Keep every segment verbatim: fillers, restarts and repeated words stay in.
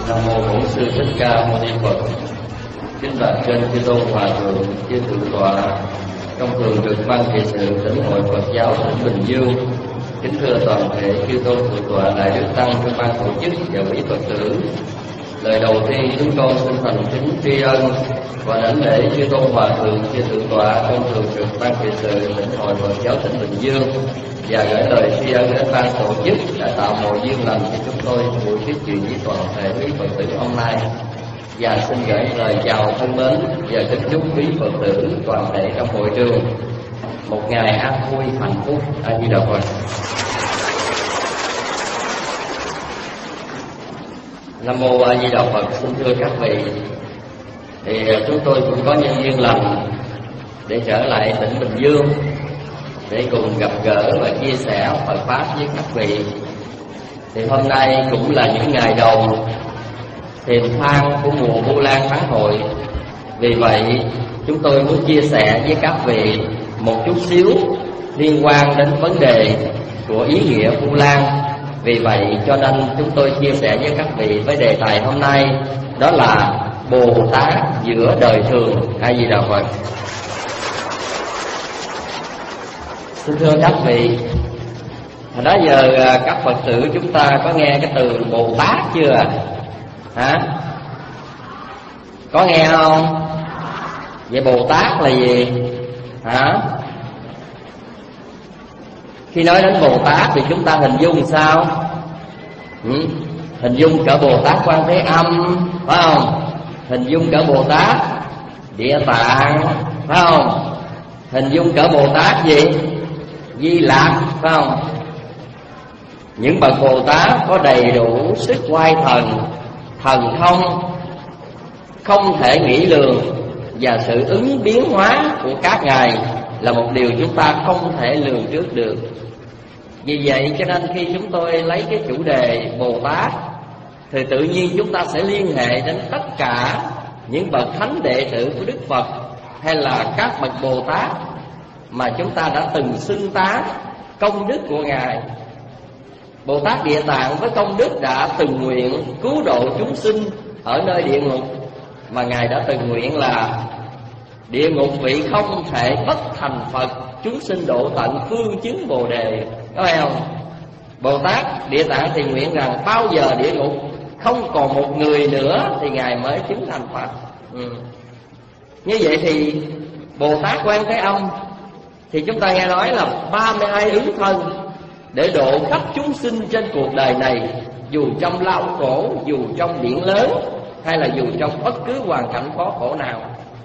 Nam mô Bổn Sư Thích Ca Mâu Ni Phật. Kính bạch trên chư tôn hòa thượng, chư thượng tọa, trong thường trực ban trị sự tỉnh hội Phật giáo tỉnh Bình Dương. Kính thưa toàn thể chư tôn thượng tọa, đại đức tăng trong ban tổ chức và quý Phật tử. Lời đầu tiên chúng con xin thành kính tri ân và đảnh lễ chư tôn hòa thượng, chư thượng tọa trong thường trực ban trị sự tỉnh hội Phật giáo tỉnh Bình Dương, và gửi lời tri ân đến ban tổ chức đã tạo mọi duyên lành cho chúng tôi buổi thuyết chuyện với toàn thể quý Phật tử hôm nay. Và xin gửi lời chào thân mến và kính chúc quý Phật tử toàn thể trong hội trường một ngày an vui hạnh phúc. A Di Đà Phật. Nam mô A Di Đà Phật. Xin thưa các vị, thì chúng tôi cũng có nhân duyên lành để trở lại tỉnh Bình Dương để cùng gặp gỡ và chia sẻ Phật pháp với các vị. Thì hôm nay cũng là những ngày đầu thiền thang của mùa Vu Lan Tháng Hội. Vì vậy chúng tôi muốn chia sẻ với các vị một chút xíu liên quan đến vấn đề của ý nghĩa Vu Lan. Vì vậy cho nên chúng tôi chia sẻ với các vị với đề tài hôm nay, đó là Bồ Tát giữa đời thường. A Di Đà Phật. Xin thưa các vị, hồi đó giờ các Phật tử chúng ta có nghe cái từ Bồ Tát chưa? Hả? Có nghe không? Vậy Bồ Tát là gì? Hả? Khi nói đến Bồ Tát thì chúng ta hình dung sao? Ừ? Hình dung cả Bồ Tát Quan Thế Âm, phải không? Hình dung cả Bồ Tát Địa Tạng, phải không? Hình dung cả Bồ Tát gì? Di Lặc, phải không? Những bậc Bồ Tát có đầy đủ sức oai thần, thần thông không thể nghĩ lường, và sự ứng biến hóa của các ngài là một điều chúng ta không thể lường trước được. Vì vậy cho nên khi chúng tôi lấy cái chủ đề Bồ Tát thì tự nhiên chúng ta sẽ liên hệ đến tất cả những bậc thánh đệ tử của Đức Phật, hay là các bậc Bồ Tát mà chúng ta đã từng xưng tán công đức của ngài. Bồ Tát Địa Tạng với công đức đã từng nguyện cứu độ chúng sinh ở nơi địa ngục, mà ngài đã từng nguyện là địa ngục vị không thể bất thành Phật, chúng sinh độ tận phương chứng Bồ Đề. Có phải không? Bồ Tát Địa Tạng thì nguyện rằng bao giờ địa ngục không còn một người nữa thì ngài mới chứng thành Phật. ừ. Như vậy thì Bồ Tát Quan Thế Âm thì chúng ta nghe nói là ba mươi hai ứng thân để độ khắp chúng sinh trên cuộc đời này, dù trong lao khổ, dù trong biển lớn, hay là dù trong bất cứ hoàn cảnh khó khổ nào.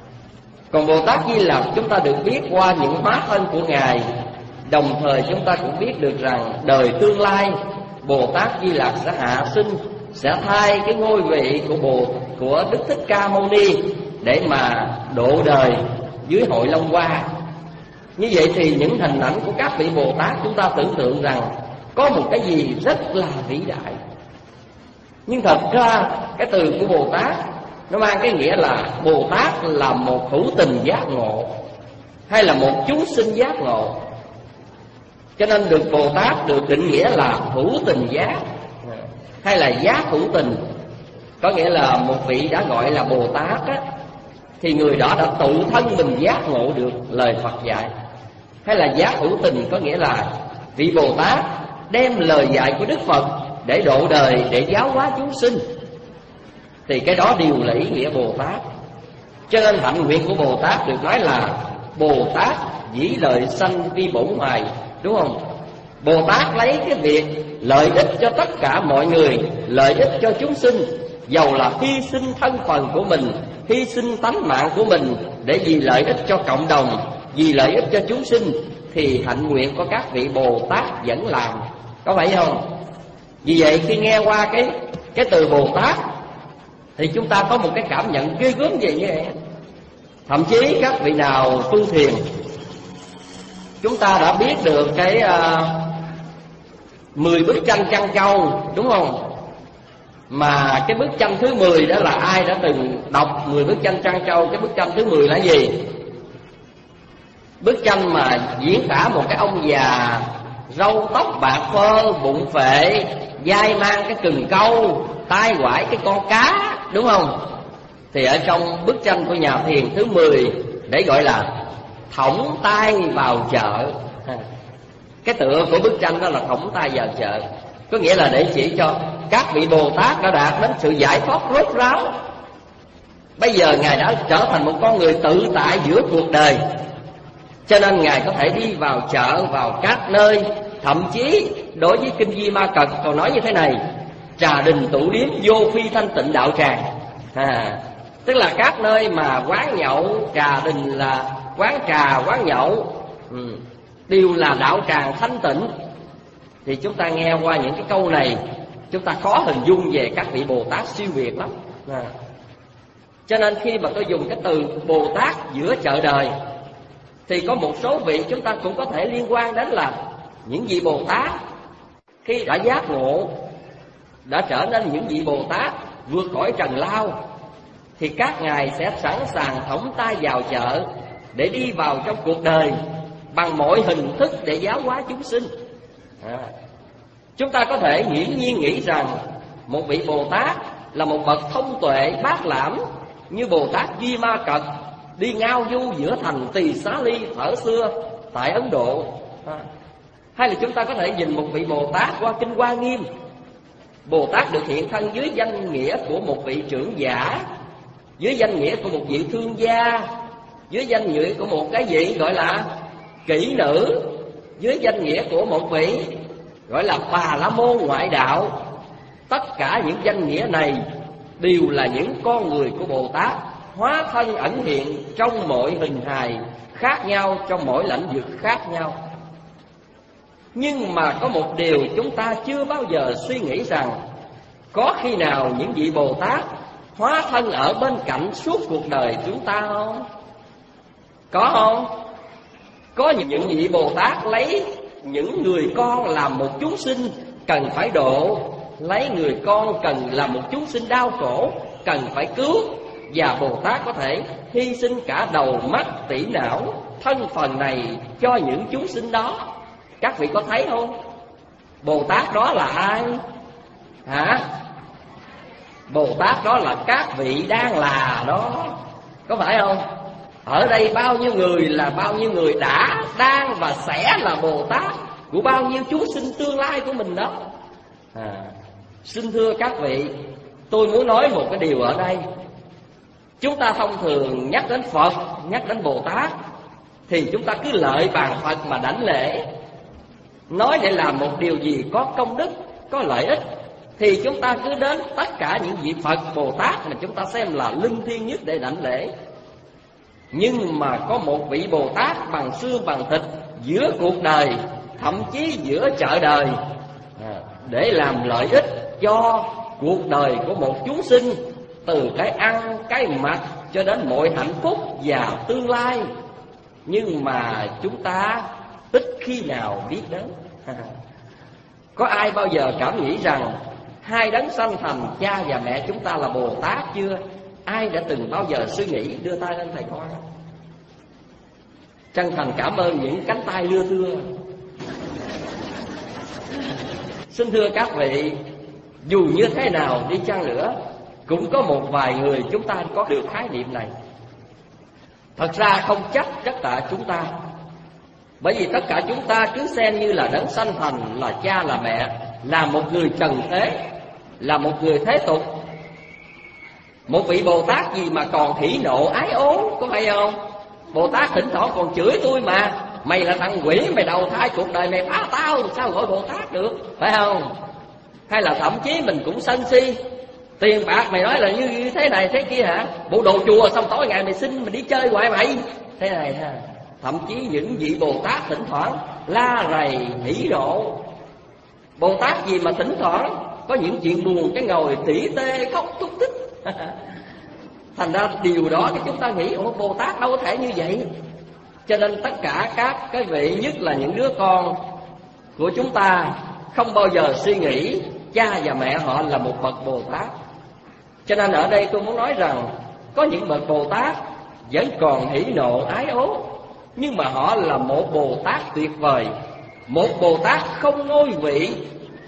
Còn Bồ Tát Di Lặc chúng ta được biết qua những hóa thân của ngài. Đồng thời chúng ta cũng biết được rằng đời tương lai Bồ Tát Di Lặc sẽ hạ sinh, sẽ thay cái ngôi vị của Bồ của Đức Thích Ca Mâu Ni để mà độ đời dưới hội Long Hoa. Như vậy thì những hình ảnh của các vị Bồ Tát chúng ta tưởng tượng rằng có một cái gì rất là vĩ đại. Nhưng thật ra cái từ của Bồ Tát nó mang cái nghĩa là Bồ Tát là một hữu tình giác ngộ, hay là một chúng sinh giác ngộ. Cho nên được Bồ Tát được định nghĩa là hữu tình giác, hay là giác hữu tình. Có nghĩa là một vị đã gọi là Bồ Tát á, thì người đó đã tự thân mình giác ngộ được lời Phật dạy. Hay là giác hữu tình có nghĩa là vị Bồ Tát đem lời dạy của Đức Phật để độ đời, để giáo hóa chúng sinh. Thì cái đó đều là ý nghĩa Bồ Tát. Cho nên hạnh nguyện của Bồ Tát được nói là Bồ Tát dĩ lợi sanh vi bổn hoài, đúng không? Bồ Tát lấy cái việc lợi ích cho tất cả mọi người, lợi ích cho chúng sinh, dầu là hy sinh thân phần của mình, hy sinh tánh mạng của mình để vì lợi ích cho cộng đồng, vì lợi ích cho chúng sinh, thì hạnh nguyện của các vị Bồ Tát vẫn làm. Có phải không? Vì vậy khi nghe qua cái cái từ Bồ Tát thì chúng ta có một cái cảm nhận ghê gớm về như vậy. Thậm chí các vị nào tu thiền, chúng ta đã biết được cái uh, mười bức tranh Trăng Châu, đúng không? Mà cái bức tranh thứ mười đó là ai đã từng đọc mười bức tranh Trăng Châu? Cái bức tranh thứ mười là gì? Bức tranh mà diễn tả một cái ông già râu tóc bạc phơ, bụng phệ, vai mang cái cần câu, tai quải cái con cá, đúng không? Thì ở trong bức tranh của nhà thiền thứ mười để gọi là thõng tay vào chợ. Cái tựa của bức tranh đó là thõng tay vào chợ, có nghĩa là để chỉ cho các vị Bồ Tát đã đạt đến sự giải thoát rốt ráo. Bây giờ Ngài đã trở thành một con người tự tại giữa cuộc đời, cho nên Ngài có thể đi vào chợ, vào các nơi. Thậm chí đối với Kinh Di Ma Cật còn nói như thế này: trà đình tụ điếm vô phi thanh tịnh đạo tràng. à, Tức là các nơi mà quán nhậu, trà đình là quán trà, quán nhậu, ừ, đều là đạo tràng thanh tịnh. Thì chúng ta nghe qua những cái câu này, chúng ta khó hình dung về các vị Bồ Tát siêu việt lắm. à. Cho nên khi mà tôi dùng cái từ Bồ Tát giữa chợ đời, thì có một số vị chúng ta cũng có thể liên quan đến là những vị Bồ Tát khi đã giác ngộ, đã trở nên những vị Bồ Tát vượt khỏi trần lao, thì các ngài sẽ sẵn sàng thõng tay vào chợ để đi vào trong cuộc đời bằng mọi hình thức để giáo hóa chúng sinh. à. Chúng ta có thể nghiễm nhiên nghĩ rằng một vị Bồ Tát là một bậc thông tuệ bát lãm như Bồ Tát Di Ma Cật đi ngao du giữa thành Tỳ Xá Ly thuở xưa tại Ấn Độ. à. Hay là chúng ta có thể nhìn một vị Bồ Tát qua Kinh Hoa Nghiêm. Bồ Tát được hiện thân dưới danh nghĩa của một vị trưởng giả, dưới danh nghĩa của một vị thương gia, dưới danh nghĩa của một cái vị gọi là kỹ nữ, dưới danh nghĩa của một vị gọi là Bà La Môn ngoại đạo. Tất cả những danh nghĩa này đều là những con người của Bồ Tát hóa thân ẩn hiện trong mọi hình hài khác nhau, trong mỗi lãnh vực khác nhau. Nhưng mà có một điều chúng ta chưa bao giờ suy nghĩ rằng có khi nào những vị Bồ Tát hóa thân ở bên cạnh suốt cuộc đời chúng ta không? Có không? Có những vị Bồ Tát lấy những người con làm một chúng sinh cần phải độ, lấy người con cần làm một chúng sinh đau khổ cần phải cứu, và Bồ Tát có thể hy sinh cả đầu mắt tỷ não thân phần này cho những chúng sinh đó. Các vị có thấy không? Bồ Tát đó là ai? Hả? Bồ Tát đó là các vị đang là đó, có phải không? Ở đây bao nhiêu người là bao nhiêu người đã, đang và sẽ là Bồ Tát của bao nhiêu chúng sinh tương lai của mình đó. à, Xin thưa các vị, tôi muốn nói một cái điều ở đây. Chúng ta thông thường nhắc đến Phật, nhắc đến Bồ Tát, thì chúng ta cứ lợi bàn Phật mà đảnh lễ. Nói để làm một điều gì có công đức, có lợi ích, thì chúng ta cứ đến tất cả những vị Phật Bồ Tát mà chúng ta xem là linh thiêng nhất để đảnh lễ. Nhưng mà có một vị Bồ Tát bằng xương bằng thịt giữa cuộc đời, thậm chí giữa chợ đời, để làm lợi ích cho cuộc đời của một chúng sinh, từ cái ăn, cái mặc cho đến mọi hạnh phúc và tương lai. Nhưng mà chúng ta ít khi nào biết đến. Có ai bao giờ cảm nghĩ rằng hai đấng sanh thành cha và mẹ chúng ta là Bồ Tát chưa? Ai đã từng bao giờ suy nghĩ? Đưa tay lên thầy coi. Chân thành cảm ơn những cánh tay lưa thưa. Xin thưa các vị, dù như thế nào đi chăng nữa, cũng có một vài người chúng ta có được khái niệm này. Thật ra không chắc tất cả chúng ta, bởi vì tất cả chúng ta cứ xem như là đấng sanh thành, là cha là mẹ, là một người trần thế, là một người thế tục. Một vị Bồ Tát gì mà còn hỉ nộ ái ố, có phải không? Bồ Tát thỉnh thoảng còn chửi tôi mà: mày là thằng quỷ, mày đầu thai cuộc đời mày phá tao, sao gọi Bồ Tát được, phải không? Hay là thậm chí mình cũng sân si: tiền bạc mày nói là như thế này thế kia hả? Bộ đồ chùa xong tối ngày mày xin mày đi chơi hoài mày, thế này ha. Thậm chí những vị Bồ Tát thỉnh thoảng la rầy hỉ nộ. Bồ Tát gì mà thỉnh thoảng có những chuyện buồn cái ngồi tỉ tê khóc thúc thích. Thành ra điều đó cái chúng ta nghĩ ủa Bồ Tát đâu có thể như vậy. Cho nên tất cả các cái vị, nhất là những đứa con của chúng ta, không bao giờ suy nghĩ cha và mẹ họ là một bậc Bồ Tát. Cho nên ở đây tôi muốn nói rằng có những bậc Bồ Tát vẫn còn hỉ nộ ái ố, nhưng mà họ là một Bồ Tát tuyệt vời, một Bồ Tát không ngôi vị,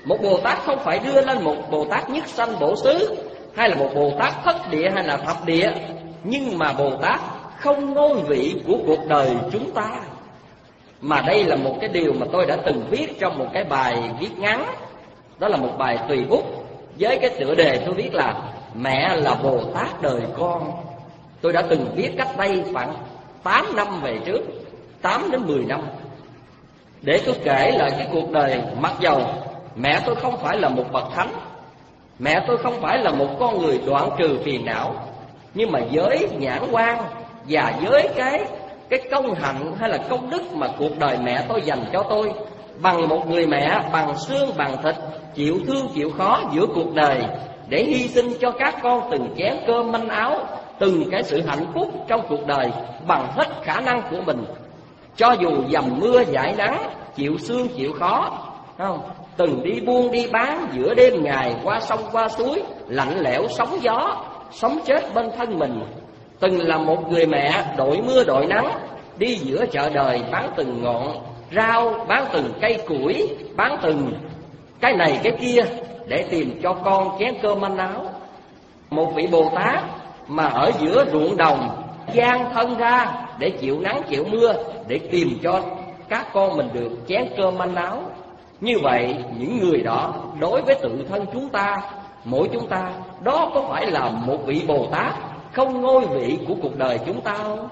Một Bồ Tát không phải đưa lên một Bồ Tát nhất sanh bổ xứ, hay là một Bồ Tát thất địa hay là thập địa, nhưng mà Bồ Tát không ngôi vị của cuộc đời chúng ta. Mà đây là một cái điều mà tôi đã từng viết trong một cái bài viết ngắn. Đó là một bài tùy bút với cái tựa đề tôi viết là Mẹ là Bồ Tát đời con. Tôi đã từng viết cách đây khoảng tám năm về trước, tám đến mười năm, để tôi kể lại cái cuộc đời. Mặc dầu mẹ tôi không phải là một bậc thánh, mẹ tôi không phải là một con người đoạn trừ phiền não, nhưng mà với nhãn quan và với cái cái công hạnh hay là công đức mà cuộc đời mẹ tôi dành cho tôi, bằng một người mẹ bằng xương bằng thịt, chịu thương chịu khó giữa cuộc đời, để hy sinh cho các con từng chén cơm manh áo, từng cái sự hạnh phúc trong cuộc đời bằng hết khả năng của mình. Cho dù dầm mưa dãi nắng, chịu sương chịu khó, không? Từng đi buôn đi bán giữa đêm ngày, qua sông qua suối, lạnh lẽo sóng gió, sống chết bên thân mình. Từng là một người mẹ đội mưa đội nắng, đi giữa chợ đời bán từng ngọn rau, bán từng cây củi, bán từng cái này cái kia để tìm cho con chén cơm manh áo. Một vị Bồ Tát mà ở giữa ruộng đồng dang thân ra để chịu nắng chịu mưa, để tìm cho các con mình được chén cơm manh áo. Như vậy những người đó đối với tự thân chúng ta, mỗi chúng ta, đó có phải là một vị Bồ Tát không ngôi vị của cuộc đời chúng ta không?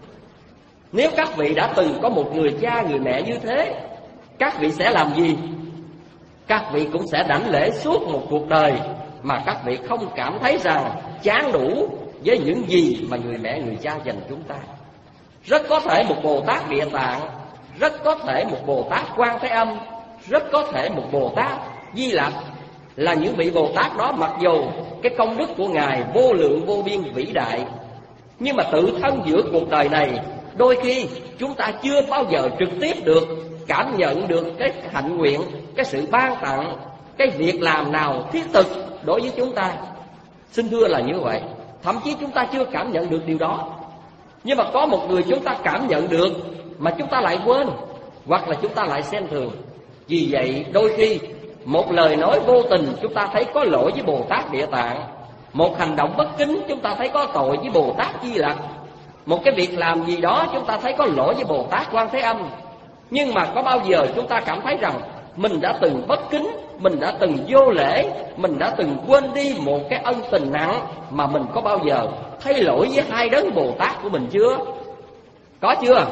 Nếu các vị đã từng có một người cha người mẹ như thế, các vị sẽ làm gì? Các vị cũng sẽ đảnh lễ suốt một cuộc đời mà các vị không cảm thấy rằng chán đủ với những gì mà người mẹ người cha dành chúng ta. Rất có thể một Bồ Tát Địa Tạng, rất có thể một Bồ Tát Quan Thế Âm, rất có thể một Bồ Tát Di Lặc, là những vị Bồ Tát đó mặc dù cái công đức của Ngài vô lượng vô biên vĩ đại, nhưng mà tự thân giữa cuộc đời này, đôi khi chúng ta chưa bao giờ trực tiếp được cảm nhận được cái hạnh nguyện, cái sự ban tặng, cái việc làm nào thiết thực đối với chúng ta. Xin thưa là như vậy. Thậm chí chúng ta chưa cảm nhận được điều đó, nhưng mà có một người chúng ta cảm nhận được mà chúng ta lại quên, hoặc là chúng ta lại xem thường. Vì vậy đôi khi một lời nói vô tình chúng ta thấy có lỗi với Bồ Tát Địa Tạng, một hành động bất kính chúng ta thấy có tội với Bồ Tát Di Lặc, một cái việc làm gì đó chúng ta thấy có lỗi với Bồ Tát Quan Thế Âm. Nhưng mà có bao giờ chúng ta cảm thấy rằng mình đã từng bất kính, mình đã từng vô lễ, mình đã từng quên đi một cái ân tình nặng, mà mình có bao giờ thấy lỗi với hai đấng Bồ Tát của mình chưa? Có chưa?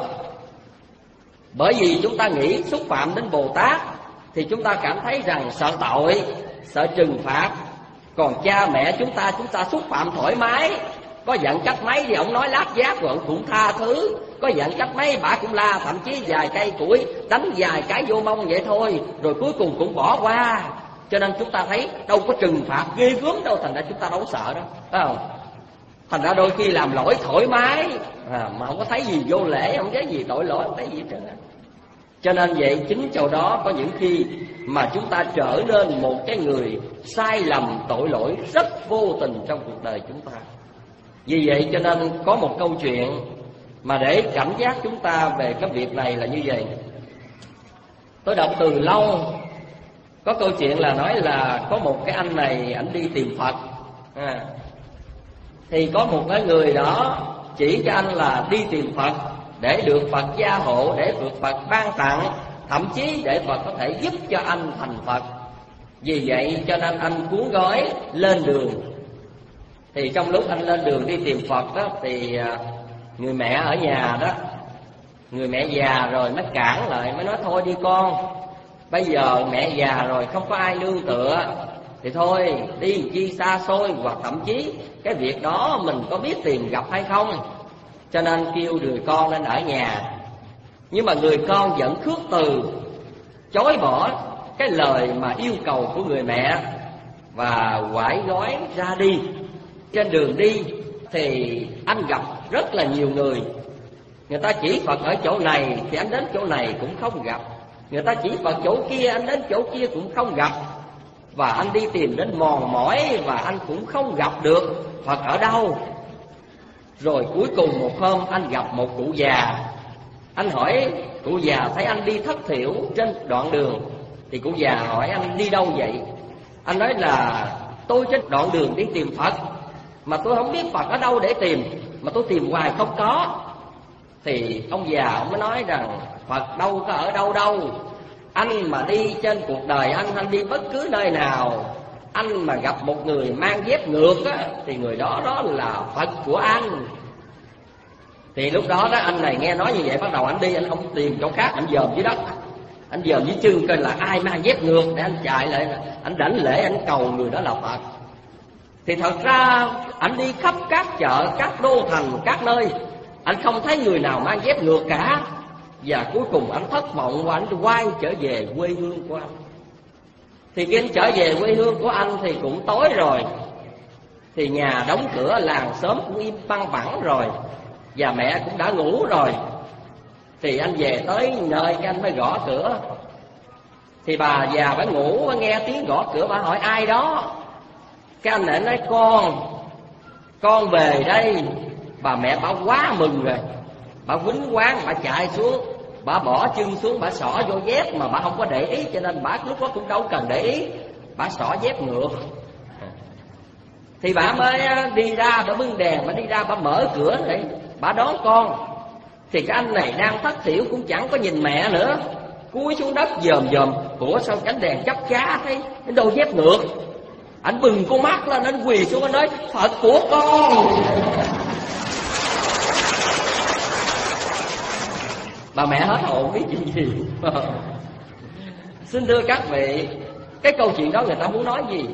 Bởi vì chúng ta nghĩ xúc phạm đến Bồ Tát thì chúng ta cảm thấy rằng sợ tội, sợ trừng phạt. Còn cha mẹ chúng ta, chúng ta xúc phạm thoải mái. Có giận cách mấy thì ông nói lát giáp rồi ông cũng tha thứ. Có giận cách mấy bà cũng la, thậm chí vài cây củi đánh vài cái vô mông vậy thôi, rồi cuối cùng cũng bỏ qua. Cho nên chúng ta thấy đâu có trừng phạt ghê gớm đâu, thành ra chúng ta đâu có sợ đâu, phải không? Thành ra đôi khi làm lỗi thoải mái à, mà không có thấy gì vô lễ, không thấy gì tội lỗi, không thấy gì hết trơn. Cho nên vậy chính chỗ đó có những khi mà chúng ta trở nên một cái người sai lầm tội lỗi rất vô tình trong cuộc đời chúng ta. Vì vậy cho nên có một câu chuyện mà để cảnh giác chúng ta về cái việc này là như vậy. Tôi đọc từ lâu, có câu chuyện là nói là có một cái anh này, ảnh đi tìm Phật à, thì có một cái người đó chỉ cho anh là đi tìm Phật để được Phật gia hộ, để được Phật ban tặng, thậm chí để Phật có thể giúp cho anh thành Phật. Vì vậy cho nên anh cuốn gói lên đường. Thì trong lúc anh lên đường đi tìm Phật đó, thì người mẹ ở nhà đó, người mẹ già rồi mới cản lại, mới nói thôi đi con, bây giờ mẹ già rồi không có ai nương tựa, thì thôi đi chi xa xôi, hoặc thậm chí cái việc đó mình có biết tìm gặp hay không. Cho nên kêu người con nên ở nhà. Nhưng mà người con vẫn khước từ, chối bỏ cái lời mà yêu cầu của người mẹ, và quải gói ra đi. Trên đường đi thì anh gặp rất là nhiều người. Người ta chỉ Phật ở chỗ này thì anh đến chỗ này cũng không gặp, người ta chỉ Phật chỗ kia, anh đến chỗ kia cũng không gặp. Và anh đi tìm đến mòn mỏi, và anh cũng không gặp được Phật ở đâu. Rồi cuối cùng một hôm anh gặp một cụ già. Anh hỏi cụ già thấy anh đi thất thiểu trên đoạn đường, Thì cụ già hỏi anh đi đâu vậy? Anh nói là tôi trên đoạn đường đi tìm Phật, mà tôi không biết Phật ở đâu để tìm, mà tôi tìm hoài không có. Thì ông già ông mới nói rằng Phật đâu có ở đâu đâu. Anh mà đi trên cuộc đời anh, anh đi bất cứ nơi nào, anh mà gặp một người mang dép ngược á, thì người đó đó là Phật của anh. Thì lúc đó đó anh này nghe nói như vậy, bắt đầu anh đi, anh không tìm chỗ khác, anh dòm dưới đất, anh dòm dưới chân coi là ai mang dép ngược để anh chạy lại, anh đảnh lễ, anh cầu người đó là Phật. Thì thật ra anh đi khắp các chợ, các đô thành, các nơi, anh không thấy người nào mang dép ngược cả. Và cuối cùng anh thất vọng và anh quay trở về quê hương của anh. Thì khi anh trở về quê hương của anh thì cũng tối rồi, thì nhà đóng cửa, làng xóm cũng im băng bẳng rồi, và mẹ cũng đã ngủ rồi. Thì anh về tới nơi cái anh mới gõ cửa. Thì bà già bà ngủ, bà nghe tiếng gõ cửa, bà hỏi ai đó. Cái anh này nói con, con về đây. Bà mẹ bà quá mừng rồi, bà quýnh quán, bà chạy xuống, bà bỏ chân xuống, bà xỏ vô dép mà bà không có để ý, cho nên bà lúc đó cũng đâu cần để ý, bà xỏ dép ngược. Thì bà mới đi ra, bà bưng đèn, bà đi ra, bà mở cửa để bà đón con. Thì cái anh này đang thất thểu cũng chẳng có nhìn mẹ nữa, cúi xuống đất dòm dòm, ủa sao cánh đèn chắp chá thấy cái đôi dép ngược. Anh bừng con mắt lên, anh quỳ xuống, anh nói Phật của con. Bà mẹ hết hồn biết chuyện gì. Xin thưa các vị, cái câu chuyện đó người ta muốn nói gì?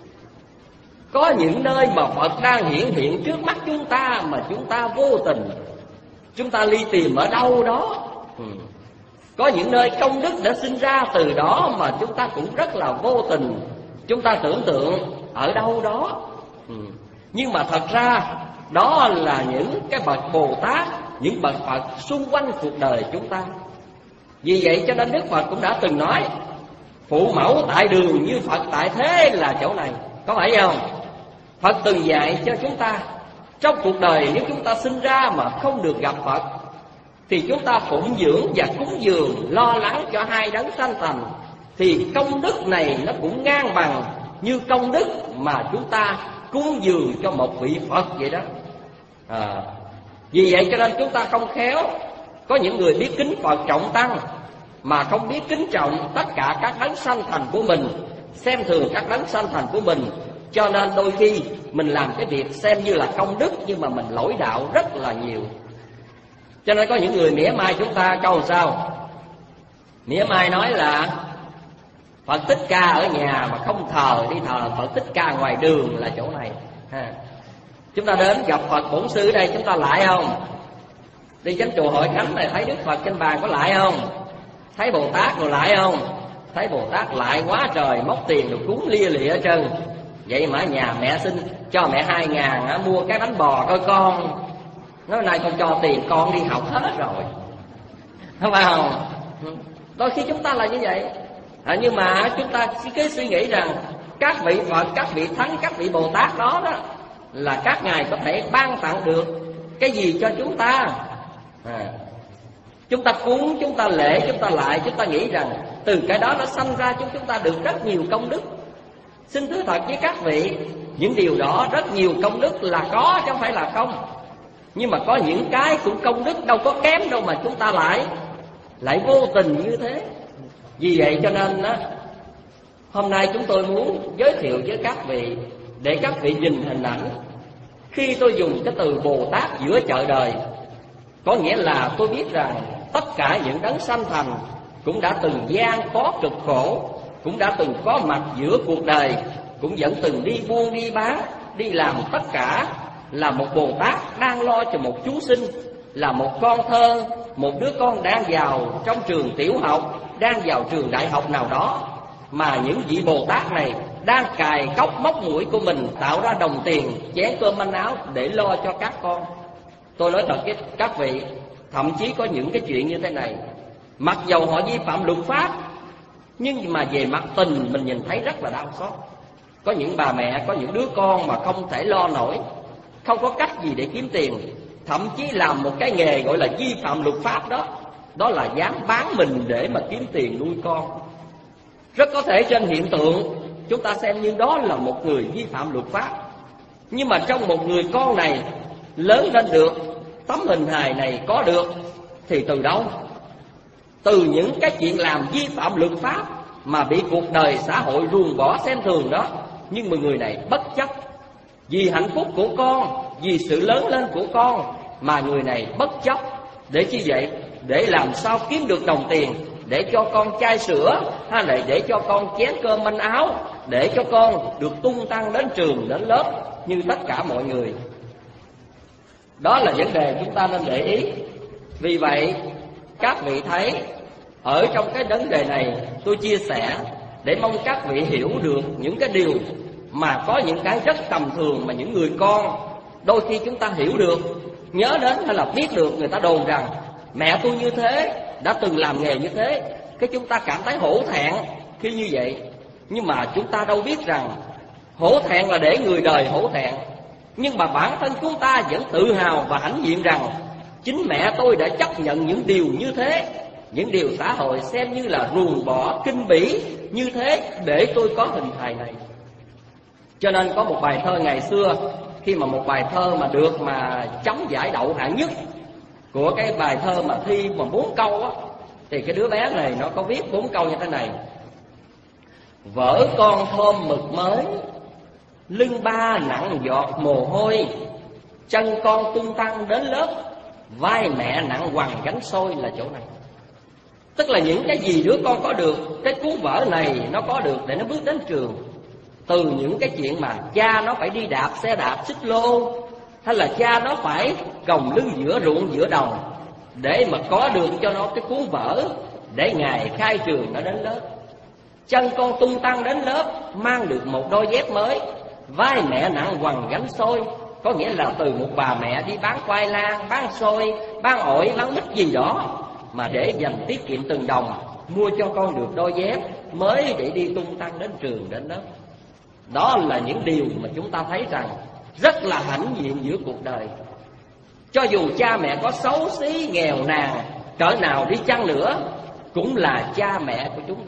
Có những nơi mà Phật đang hiện hiện trước mắt chúng ta mà chúng ta vô tình, chúng ta đi tìm ở đâu đó. ừ. Có những nơi công đức đã sinh ra từ đó mà chúng ta cũng rất là vô tình, chúng ta tưởng tượng ở đâu đó. ừ. Nhưng mà thật ra đó là những cái bậc Bồ Tát, những bậc Phật xung quanh cuộc đời chúng ta. Vì vậy cho nên Đức Phật cũng đã từng nói phụ mẫu tại đường như Phật tại thế là chỗ này. Có phải không? Phật từng dạy cho chúng ta trong cuộc đời nếu chúng ta sinh ra mà không được gặp Phật thì chúng ta phụng dưỡng và cúng dường, lo lắng cho hai đấng sanh thành, thì công đức này nó cũng ngang bằng như công đức mà chúng ta cúng dường cho một vị Phật vậy đó. à, Vì vậy cho nên chúng ta không khéo. Có những người biết kính Phật trọng tăng mà không biết kính trọng tất cả các đấng sanh thành của mình, xem thường các đấng sanh thành của mình. Cho nên đôi khi mình làm cái việc xem như là công đức, nhưng mà mình lỗi đạo rất là nhiều. Cho nên có những người mỉa mai chúng ta câu sao? Mỉa mai nói là Phật Thích Ca ở nhà mà không thờ, đi thờ Phật Thích Ca ngoài đường là chỗ này. ha. Chúng ta đến gặp Phật Bổn Sư ở đây chúng ta lại không? Đi đến chùa Hội Khánh này thấy Đức Phật trên bàn có lại không? Thấy Bồ Tát rồi lại không? Thấy Bồ Tát lại quá trời, móc tiền rồi cúng lia lịa hết trơn. Vậy mà nhà mẹ xin cho mẹ hai ngàn á, mua cái bánh bò coi con. Nói nay con cho tiền con đi học hết rồi, không phải không? Đôi khi chúng ta là như vậy. à, Nhưng mà chúng ta cứ suy nghĩ rằng các vị Phật, các vị Thánh, các vị Bồ Tát đó đó là các ngài có thể ban tặng được cái gì cho chúng ta. à, Chúng ta cúng, chúng ta lễ, chúng ta lại, chúng ta nghĩ rằng từ cái đó nó sanh ra chúng chúng ta được rất nhiều công đức. Xin thưa thật với các vị, những điều đó rất nhiều công đức là có chứ không phải là không. Nhưng mà có những cái cũng công đức đâu có kém đâu mà chúng ta lại lại vô tình như thế. Vì vậy cho nên đó, hôm nay chúng tôi muốn giới thiệu với các vị để các vị nhìn hình ảnh. Khi tôi dùng cái từ Bồ Tát giữa chợ đời, có nghĩa là tôi biết rằng tất cả những đấng sanh thành cũng đã từng gian khó cực khổ, cũng đã từng có mặt giữa cuộc đời, cũng vẫn từng đi buôn đi bán, đi làm tất cả. Là một Bồ Tát đang lo cho một chú sinh, là một con thơ, một đứa con đang vào trong trường tiểu học, đang vào trường đại học nào đó, mà những vị Bồ Tát này đang cài cốc móc mũi của mình tạo ra đồng tiền, chén cơm manh áo để lo cho các con. Tôi nói thật với các vị, thậm chí có những cái chuyện như thế này, mặc dầu họ vi phạm luật pháp, nhưng mà về mặt tình mình nhìn thấy rất là đau xót. Có những bà mẹ, có những đứa con mà không thể lo nổi, không có cách gì để kiếm tiền, thậm chí làm một cái nghề gọi là vi phạm luật pháp đó, đó là dám bán mình để mà kiếm tiền nuôi con. Rất có thể trên hiện tượng chúng ta xem như đó là một người vi phạm luật pháp, nhưng mà trong một người con này lớn lên được, tấm hình hài này có được, thì từ đâu? Từ những cái chuyện làm vi phạm luật pháp mà bị cuộc đời xã hội ruồng bỏ xem thường đó. Nhưng mà người này bất chấp, vì hạnh phúc của con, vì sự lớn lên của con, mà người này bất chấp. Để chi vậy? Để làm sao kiếm được đồng tiền, để cho con chai sữa, hay là để cho con chén cơm manh áo, để cho con được tung tăng đến trường, đến lớp như tất cả mọi người. Đó là vấn đề chúng ta nên để ý. Vì vậy các vị thấy, ở trong cái vấn đề này tôi chia sẻ để mong các vị hiểu được những cái điều mà có những cái rất tầm thường mà những người con đôi khi chúng ta hiểu được, nhớ đến hay là biết được. Người ta đồn rằng mẹ tôi như thế, đã từng làm nghề như thế, cái chúng ta cảm thấy hổ thẹn khi như vậy. Nhưng mà chúng ta đâu biết rằng hổ thẹn là để người đời hổ thẹn, nhưng mà bản thân chúng ta vẫn tự hào và hãnh diện rằng chính mẹ tôi đã chấp nhận những điều như thế, những điều xã hội xem như là ruồng bỏ, kinh bỉ như thế, để tôi có hình hài này. Cho nên có một bài thơ ngày xưa, khi mà một bài thơ mà được mà chấm giải đậu hạng nhất của cái bài thơ mà thi mà bốn câu á, thì cái đứa bé này nó có viết bốn câu như thế này: vỡ con thơm mực mới, lưng ba nặng giọt mồ hôi, chân con tung tăng đến lớp, vai mẹ nặng quằn gánh xôi. Là chỗ này, tức là những cái gì đứa con có được, cái cuốn vở này nó có được để nó bước đến trường. Từ những cái chuyện mà cha nó phải đi đạp xe đạp xích lô, hay là cha nó phải còng lưng giữa ruộng giữa đồng để mà có được cho nó cái cuốn vở để ngày khai trường nó đến lớp. Chân con tung tăng đến lớp, mang được một đôi dép mới, vai mẹ nặng quằn gánh xôi, có nghĩa là từ một bà mẹ đi bán khoai lang, bán xôi, bán ổi, bán mít gì đó, mà để dành tiết kiệm từng đồng mua cho con được đôi dép mới để đi tung tăng đến trường, đến lớp. Đó là những điều mà chúng ta thấy rằng rất là hãnh diện giữa cuộc đời. Cho dù cha mẹ có xấu xí, nghèo nàn cỡ nào đi chăng nữa, cũng là cha mẹ của chúng ta.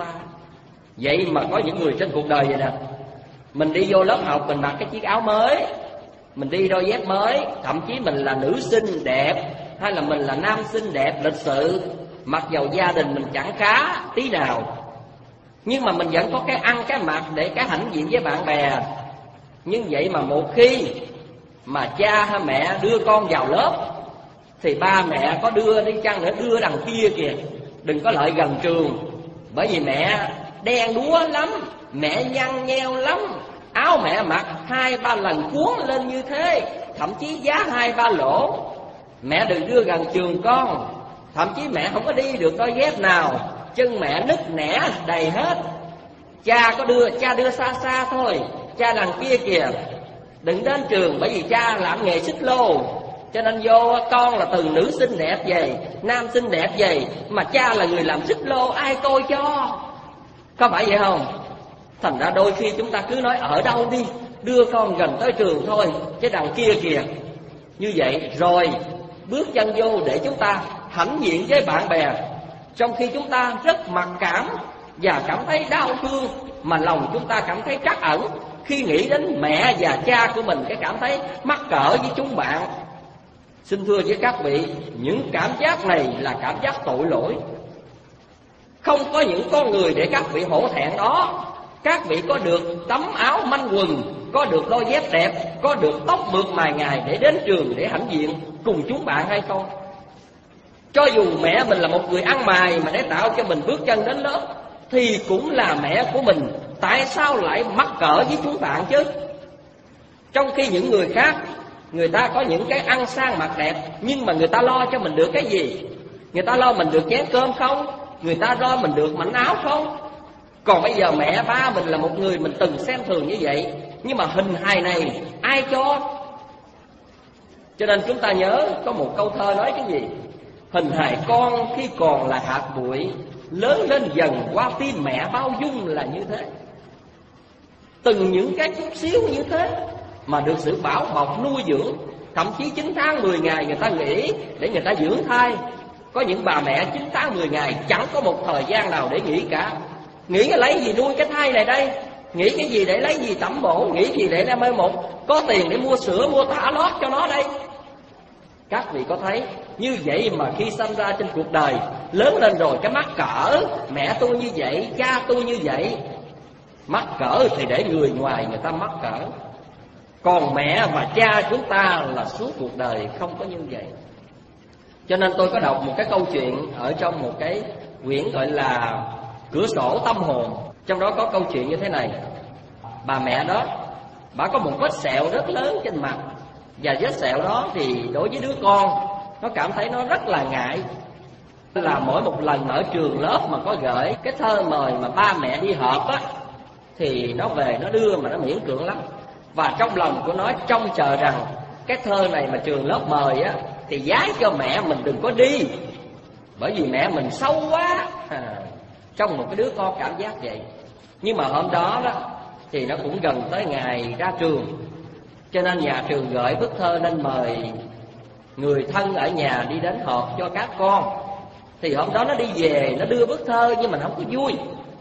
Vậy mà có những người trên cuộc đời vậy nè, mình đi vô lớp học mình mặc cái chiếc áo mới, mình đi đôi dép mới, thậm chí mình là nữ xinh đẹp, hay là mình là nam xinh đẹp lịch sự, mặc dầu gia đình mình chẳng khá tí nào, nhưng mà mình vẫn có cái ăn cái mặc để cái hãnh diện với bạn bè. Nhưng vậy mà một khi mà cha hay mẹ đưa con vào lớp, thì ba mẹ có đưa đi chăng nữa, đưa đằng kia kìa, đừng có lại gần trường. Bởi vì mẹ đen đúa lắm, mẹ nhăn nheo lắm, áo mẹ mặc hai ba lần cuốn lên như thế, thậm chí giá hai ba lỗ. Mẹ đừng đưa gần trường con. Thậm chí mẹ không có đi được đôi dép nào, chân mẹ nứt nẻ đầy hết. Cha có đưa, cha đưa xa xa thôi, cha đằng kia kìa, đừng đến trường. Bởi vì cha làm nghề xích lô, cho nên vô con là từ nữ xinh đẹp vậy, nam xinh đẹp vậy, mà cha là người làm xích lô, ai coi cho. Có phải vậy không? Thành ra đôi khi chúng ta cứ nói ở đâu đi, đưa con gần tới trường thôi, chứ đằng kia kìa. Như vậy rồi bước chân vô để chúng ta hãnh diện với bạn bè, trong khi chúng ta rất mặc cảm và cảm thấy đau thương, mà lòng chúng ta cảm thấy trắc ẩn khi nghĩ đến mẹ và cha của mình, cái cảm thấy mắc cỡ với chúng bạn. Xin thưa với các vị, những cảm giác này là cảm giác tội lỗi. Không có những con người để các vị hổ thẹn đó. Các vị có được tấm áo manh quần, có được đôi dép đẹp, có được tóc mượt mài ngài để đến trường để hãnh diện cùng chúng bạn hay không? Cho dù mẹ mình là một người ăn mài mà để tạo cho mình bước chân đến lớp, thì cũng là mẹ của mình, tại sao lại mắc cỡ với chúng bạn chứ? Trong khi những người khác, người ta có những cái ăn sang mặc đẹp, nhưng mà người ta lo cho mình được cái gì? Người ta lo mình được chén cơm không? Người ta lo mình được mảnh áo không? Còn bây giờ mẹ ba mình là một người mình từng xem thường như vậy, nhưng mà hình hài này ai cho? Cho nên chúng ta nhớ có một câu thơ nói cái gì? Hình hài con khi còn là hạt bụi, lớn lên dần qua tim mẹ bao dung là như thế. Từng những cái chút xíu như thế mà được sự bảo bọc nuôi dưỡng. Thậm chí chín tháng mười ngày người ta nghỉ để người ta dưỡng thai. Có những bà mẹ chín tháng mười ngày chẳng có một thời gian nào để nghỉ cả. Nghĩ cái lấy gì nuôi cái thai này đây? Nghĩ cái gì để lấy gì tẩm bổ? Nghĩ gì để năm mươi một có tiền để mua sữa, mua tả lót cho nó đây? Các vị có thấy như vậy mà khi sanh ra trên cuộc đời, lớn lên rồi cái mắc cỡ mẹ tôi như vậy, cha tôi như vậy. Mắc cỡ thì để người ngoài người ta mắc cỡ, còn mẹ và cha chúng ta là suốt cuộc đời không có như vậy. Cho nên tôi có đọc một cái câu chuyện ở trong một cái quyển gọi là Cửa sổ tâm hồn. Trong đó có câu chuyện như thế này. Bà mẹ đó, bà có một vết sẹo rất lớn trên mặt, và vết sẹo đó thì đối với đứa con, nó cảm thấy nó rất là ngại. Là mỗi một lần ở trường lớp mà có gửi cái thơ mời mà ba mẹ đi họp á, thì nó về nó đưa mà nó miễn cưỡng lắm. Và trong lòng của nó trông chờ rằng cái thơ này mà trường lớp mời á, thì giái cho mẹ mình đừng có đi, bởi vì mẹ mình xấu quá à, trong một cái đứa con cảm giác vậy. Nhưng mà hôm đó đó thì nó cũng gần tới ngày ra trường, cho nên nhà trường gửi bức thơ nên mời người thân ở nhà đi đến họp cho các con. Thì hôm đó nó đi về, nó đưa bức thơ nhưng mà nó không có vui.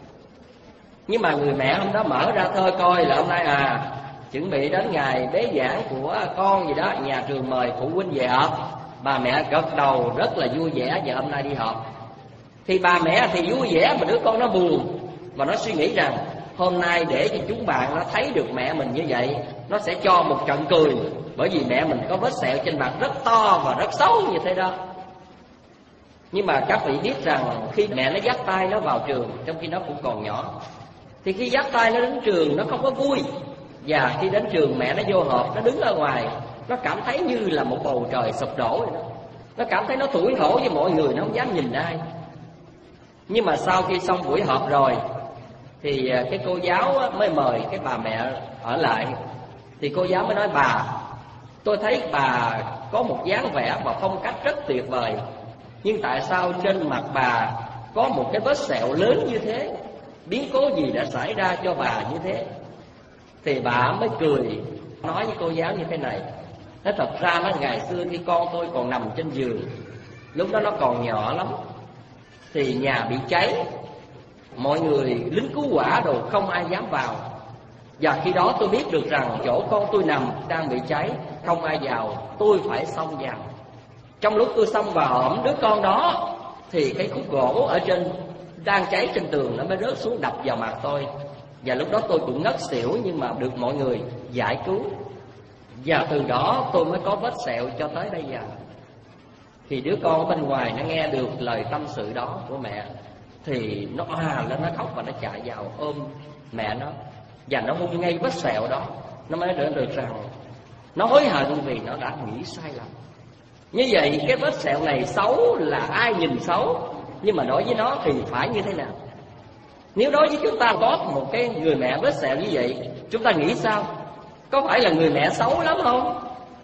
Nhưng mà người mẹ hôm đó mở ra thơ coi là hôm nay à chuẩn bị đến ngày bế giảng của con gì đó, nhà trường mời phụ huynh về họp. Bà mẹ gật đầu rất là vui vẻ và hôm nay đi họp. Thì bà mẹ thì vui vẻ mà đứa con nó buồn, và nó suy nghĩ rằng hôm nay để cho chúng bạn nó thấy được mẹ mình như vậy, nó sẽ cho một trận cười, bởi vì mẹ mình có vết sẹo trên mặt rất to và rất xấu như thế đó. Nhưng mà các vị biết rằng khi mẹ nó dắt tay nó vào trường, trong khi nó cũng còn nhỏ, thì khi dắt tay nó đến trường nó không có vui. Và khi đến trường mẹ nó vô họp, nó đứng ở ngoài, nó cảm thấy như là một bầu trời sụp đổ vậy đó. Nó cảm thấy nó tủi hổ với mọi người, nó không dám nhìn ai. Nhưng mà sau khi xong buổi họp rồi thì cái cô giáo mới mời cái bà mẹ ở lại. Thì cô giáo mới nói: bà, tôi thấy bà có một dáng vẻ và phong cách rất tuyệt vời, nhưng tại sao trên mặt bà có một cái vết sẹo lớn như thế? Biến cố gì đã xảy ra cho bà như thế? Thì bà mới cười nói với cô giáo như thế này: nói thật ra nó ngày xưa khi con tôi còn nằm trên giường, lúc đó nó còn nhỏ lắm, thì nhà bị cháy, mọi người lính cứu hỏa đồ không ai dám vào. Và khi đó tôi biết được rằng chỗ con tôi nằm đang bị cháy, không ai vào, tôi phải xông vào. Trong lúc tôi xông vào ẵm đứa con đó, thì cái khúc gỗ ở trên đang cháy trên tường nó mới rớt xuống đập vào mặt tôi. Và lúc đó tôi cũng ngất xỉu, nhưng mà được mọi người giải cứu. Và từ đó tôi mới có vết sẹo cho tới bây giờ. Thì đứa con ở bên ngoài nó nghe được lời tâm sự đó của mẹ, thì nó à lên nó khóc và nó chạy vào ôm mẹ nó, và nó hôn ngay vết sẹo đó. Nó mới được được rằng nó hối hận vì nó đã nghĩ sai lầm. Như vậy cái vết sẹo này xấu là ai nhìn xấu, nhưng mà đối với nó thì phải như thế nào? Nếu đối với chúng ta có một cái người mẹ vết sẹo như vậy, chúng ta nghĩ sao? Có phải là người mẹ xấu lắm không?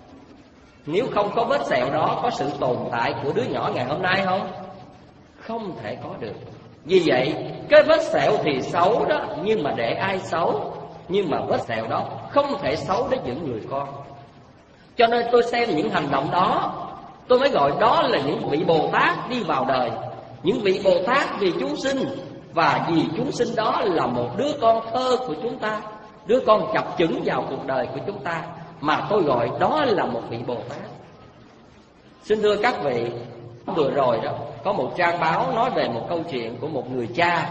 Nếu không có vết sẹo đó, có sự tồn tại của đứa nhỏ ngày hôm nay không? Không thể có được. Vì vậy cái vết sẹo thì xấu đó, nhưng mà để ai xấu? Nhưng mà vết sẹo đó không thể xấu đến những người con. Cho nên tôi xem những hành động đó, tôi mới gọi đó là những vị Bồ Tát đi vào đời. Những vị Bồ Tát vì chúng sinh, và vì chúng sinh đó là một đứa con thơ của chúng ta, đứa con chập chững vào cuộc đời của chúng ta, mà tôi gọi đó là một vị Bồ Tát. Xin thưa các vị, vừa rồi đó có một trang báo nói về một câu chuyện của một người cha,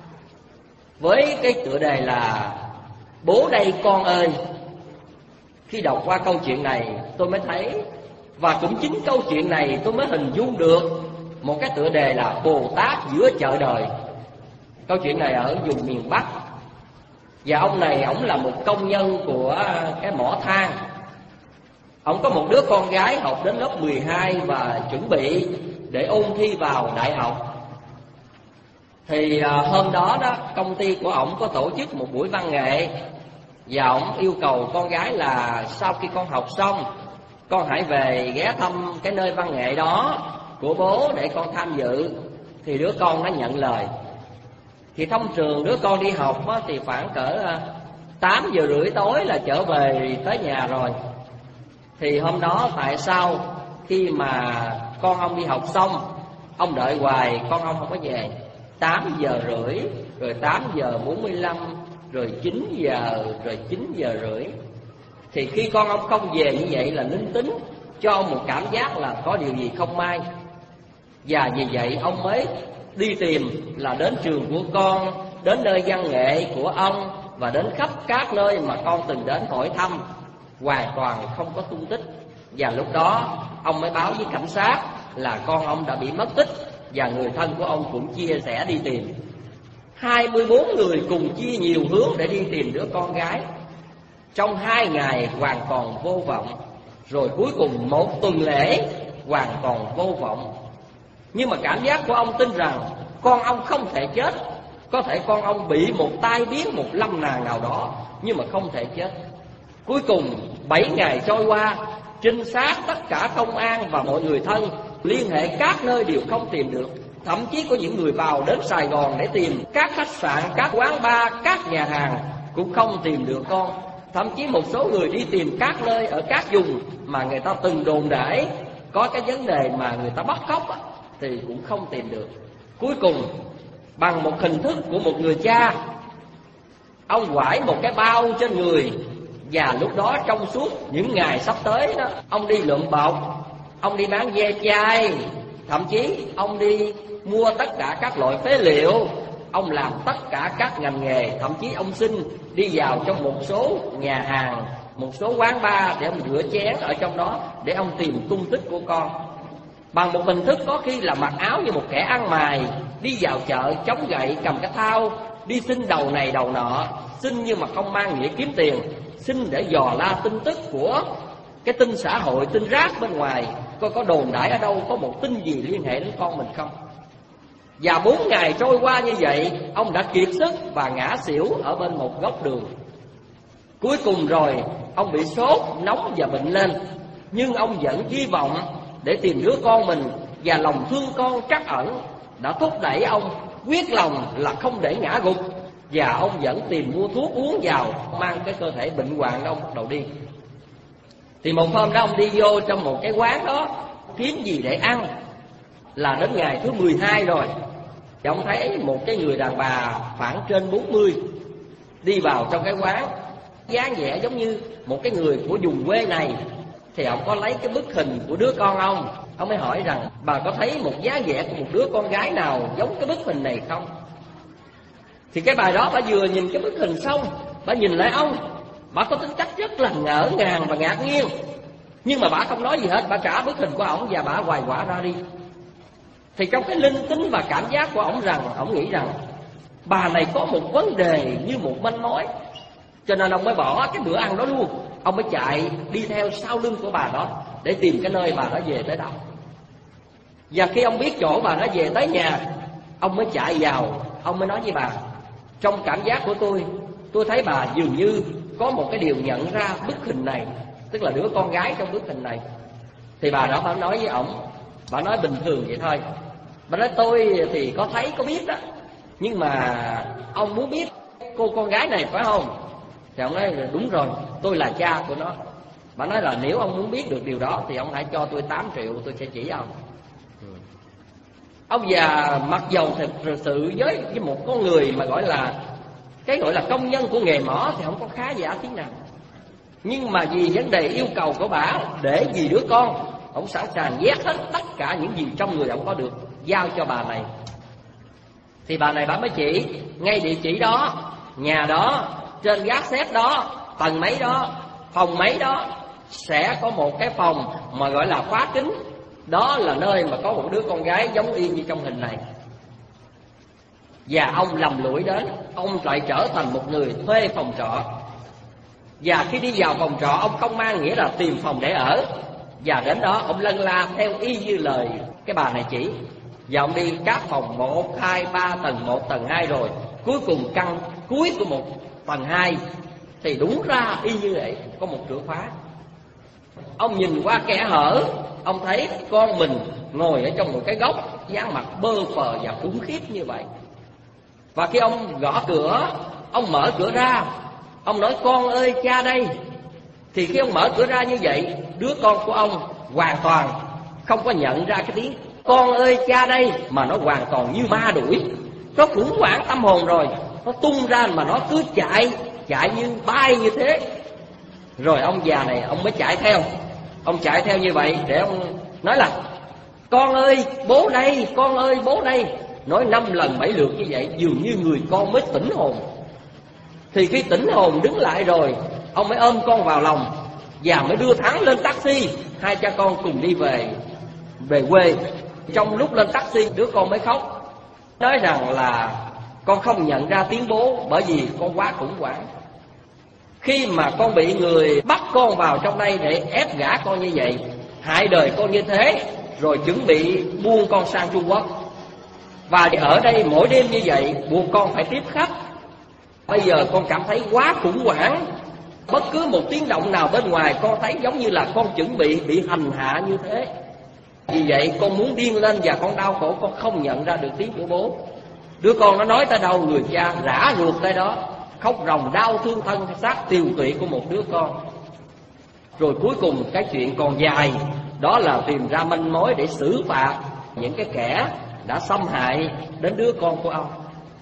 với cái tựa đề là Bố đây con ơi. Khi đọc qua câu chuyện này tôi mới thấy, và cũng chính câu chuyện này tôi mới hình dung được một cái tựa đề là Bồ Tát giữa chợ đời. Câu chuyện này ở vùng miền Bắc, và ông này ổng là một công nhân của cái mỏ than. Ông có một đứa con gái học đến lớp mười hai và chuẩn bị để ôn thi vào đại học. Thì à, hôm đó đó công ty của ổng có tổ chức một buổi văn nghệ, và ổng yêu cầu con gái là sau khi con học xong, con hãy về ghé thăm cái nơi văn nghệ đó của bố để con tham dự. Thì đứa con nó nhận lời. Thì thông thường đứa con đi học á, thì khoảng cỡ tám giờ rưỡi tối là trở về tới nhà rồi. Thì hôm đó tại sao khi mà con ông đi học xong, ông đợi hoài con ông không có về, tám giờ rưỡi rồi tám giờ bốn mươi lăm, rồi chín giờ, rồi chín giờ rưỡi. Thì khi con ông không về như vậy là linh tính cho ông một cảm giác là có điều gì không may. Và vì vậy ông mới đi tìm là đến trường của con, đến nơi văn nghệ của ông, và đến khắp các nơi mà con từng đến hỏi thăm, hoàn toàn không có tung tích. Và lúc đó ông mới báo với cảnh sát là con ông đã bị mất tích, và người thân của ông cũng chia sẻ đi tìm. Hai mươi bốn người cùng chia nhiều hướng để đi tìm đứa con gái. Trong hai ngày hoàn toàn vô vọng, rồi cuối cùng một tuần lễ hoàn toàn vô vọng. Nhưng mà cảm giác của ông tin rằng con ông không thể chết. Có thể con ông bị một tai biến, một lâm nàng nào đó, nhưng mà không thể chết. Cuối cùng bảy ngày trôi qua, trinh sát tất cả công an và mọi người thân liên hệ các nơi đều không tìm được. Thậm chí có những người vào đến Sài Gòn để tìm các khách sạn, các quán bar, các nhà hàng cũng không tìm được con. Thậm chí một số người đi tìm các nơi ở các vùng mà người ta từng đồn đãi có cái vấn đề mà người ta bắt cóc á, thì cũng không tìm được. Cuối cùng bằng một hình thức của một người cha, ông quải một cái bao trên người, và lúc đó trong suốt những ngày sắp tới đó, ông đi lượm bọc, ông đi bán ve chai, thậm chí ông đi mua tất cả các loại phế liệu, ông làm tất cả các ngành nghề. Thậm chí ông xin đi vào trong một số nhà hàng, một số quán bar để ông rửa chén ở trong đó, để ông tìm tung tích của con. Bằng một hình thức có khi là mặc áo như một kẻ ăn mày, đi vào chợ chống gậy cầm cái thao, đi xin đầu này đầu nọ, xin nhưng mà không mang nghĩa kiếm tiền, xin để dò la tin tức của cái tin xã hội, tin rác bên ngoài, coi có đồn đãi ở đâu, có một tin gì liên hệ đến con mình không. Và bốn ngày trôi qua như vậy, ông đã kiệt sức và ngã xỉu ở bên một góc đường. Cuối cùng rồi ông bị sốt, nóng và bệnh lên, nhưng ông vẫn hy vọng để tìm đứa con mình, và lòng thương con trắc ẩn đã thúc đẩy ông quyết lòng là không để ngã gục. Và ông vẫn tìm mua thuốc uống vào, mang cái cơ thể bệnh hoạn đó ông bắt đầu đi. Thì một hôm đó ông đi vô trong một cái quán đó kiếm gì để ăn. Là đến ngày thứ mười hai rồi, thì ông thấy một cái người đàn bà khoảng trên bốn mươi đi vào trong cái quán, dáng vẻ giống như một cái người của vùng quê này. Thì ông có lấy cái bức hình của đứa con ông. Ông mới hỏi rằng bà có thấy một dáng vẻ của một đứa con gái nào giống cái bức hình này không? Thì cái bà đó bà vừa nhìn cái bức hình xong, bà nhìn lại ông, bà có tính cách rất là ngỡ ngàng và ngạc nhiên. Nhưng mà bà không nói gì hết, bà trả bức hình của ổng và bà hoài quả ra đi. Thì trong cái linh tính và cảm giác của ổng rằng, ổng nghĩ rằng bà này có một vấn đề như một manh mối, cho nên ông mới bỏ cái bữa ăn đó luôn. Ông mới chạy đi theo sau lưng của bà đó để tìm cái nơi bà đó về tới đâu. Và khi ông biết chỗ bà đó về tới nhà, ông mới chạy vào, ông mới nói với bà: trong cảm giác của tôi, tôi thấy bà dường như có một cái điều nhận ra bức hình này, tức là đứa con gái trong bức hình này. Thì bà đó phải nói với ổng, bà nói bình thường vậy thôi. Bà nói tôi thì có thấy có biết đó, nhưng mà ông muốn biết cô con gái này phải không? Thì ông nói đúng rồi, tôi là cha của nó. Bà nói là nếu ông muốn biết được điều đó thì ông hãy cho tôi tám triệu, tôi sẽ chỉ ông. Ông già mặc dầu thật sự với, với một con người mà gọi là cái gọi là công nhân của nghề mỏ thì không có khá giả tí nào. Nhưng mà vì vấn đề yêu cầu của bà, để vì đứa con, ông sẵn sàng vét hết tất cả những gì trong người ông có được, giao cho bà này. Thì bà này bà mới chỉ ngay địa chỉ đó, nhà đó, trên gác xếp đó, tầng mấy đó, phòng mấy đó, sẽ có một cái phòng mà gọi là khóa kính. Đó là nơi mà có một đứa con gái giống y như trong hình này. Và ông lầm lũi đến, ông lại trở thành một người thuê phòng trọ. Và khi đi vào phòng trọ, ông không mang nghĩa là tìm phòng để ở. Và đến đó ông lân la theo y như lời cái bà này chỉ. Và ông đi các phòng một, hai, ba, tầng một, tầng hai rồi. Cuối cùng căn cuối của một tầng hai thì đúng ra y như vậy, có một cửa khóa. Ông nhìn qua kẽ hở, ông thấy con mình ngồi ở trong một cái góc, dáng mặt bơ phờ và khủng khiếp như vậy. Và khi ông gõ cửa, ông mở cửa ra, ông nói con ơi cha đây. Thì khi ông mở cửa ra như vậy, đứa con của ông hoàn toàn không có nhận ra cái tiếng con ơi cha đây, mà nó hoàn toàn như ma đuổi. nó khủng hoảng tâm hồn rồi, nó tung ra mà nó cứ chạy, chạy như bay như thế. Rồi ông già này ông mới chạy theo. Ông chạy theo như vậy để ông nói là: con ơi bố đây, con ơi bố đây. Nói năm lần bảy lượt như vậy, dường như người con mới tỉnh hồn. Thì khi tỉnh hồn đứng lại rồi, ông mới ôm con vào lòng và mới đưa Thắng lên taxi. Hai cha con cùng đi về về quê. Trong lúc lên taxi, đứa con mới khóc, nói rằng là con không nhận ra tiếng bố bởi vì con quá khủng hoảng. Khi mà con bị người bắt con vào trong đây để ép gả con như vậy, hại đời con như thế, rồi chuẩn bị buông con sang Trung Quốc. Và ở đây mỗi đêm như vậy buộc con phải tiếp khách. Bây giờ con cảm thấy quá khủng hoảng. Bất cứ một tiếng động nào bên ngoài con thấy giống như là con chuẩn bị bị hành hạ như thế. Vì vậy con muốn điên lên và con đau khổ, con không nhận ra được tiếng của bố. Đứa con nó nói tới đâu người cha rã ruột tới đó, khóc ròng đau thương thân xác tiều tụy của một đứa con. Rồi cuối cùng cái chuyện còn dài, đó là tìm ra manh mối để xử phạt những cái kẻ đã xâm hại đến đứa con của ông.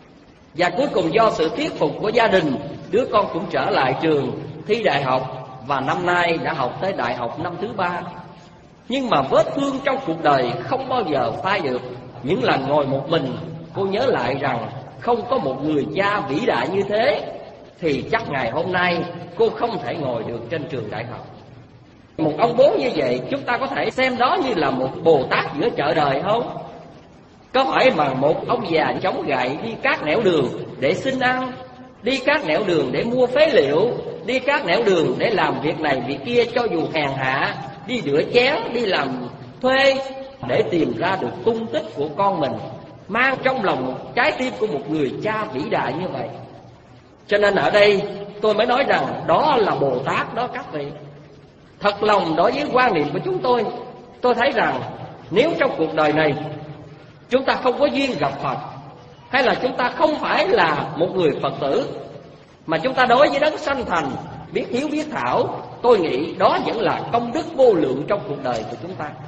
Và cuối cùng do sự thuyết phục của gia đình, đứa con cũng trở lại trường thi đại học, và năm nay đã học tới đại học năm thứ ba. Nhưng mà vết thương trong cuộc đời không bao giờ phai được. Những lần ngồi một mình, cô nhớ lại rằng không có một người cha vĩ đại như thế, thì chắc ngày hôm nay cô không thể ngồi được trên trường đại học. Một ông bố như vậy, chúng ta có thể xem đó như là một Bồ Tát giữa chợ đời không? Có phải bằng một ông già chống gậy đi các nẻo đường để xin ăn, đi các nẻo đường để mua phế liệu, đi các nẻo đường để làm việc này việc kia cho dù hèn hạ, đi rửa chén, đi làm thuê để tìm ra được tung tích của con mình, mang trong lòng một trái tim của một người cha vĩ đại như vậy. Cho nên ở đây tôi mới nói rằng đó là Bồ Tát đó các vị. Thật lòng đối với quan niệm của chúng tôi, tôi thấy rằng nếu trong cuộc đời này chúng ta không có duyên gặp Phật, hay là chúng ta không phải là một người Phật tử, mà chúng ta đối với đấng sanh thành, biết hiếu biết thảo, tôi nghĩ đó vẫn là công đức vô lượng trong cuộc đời của chúng ta.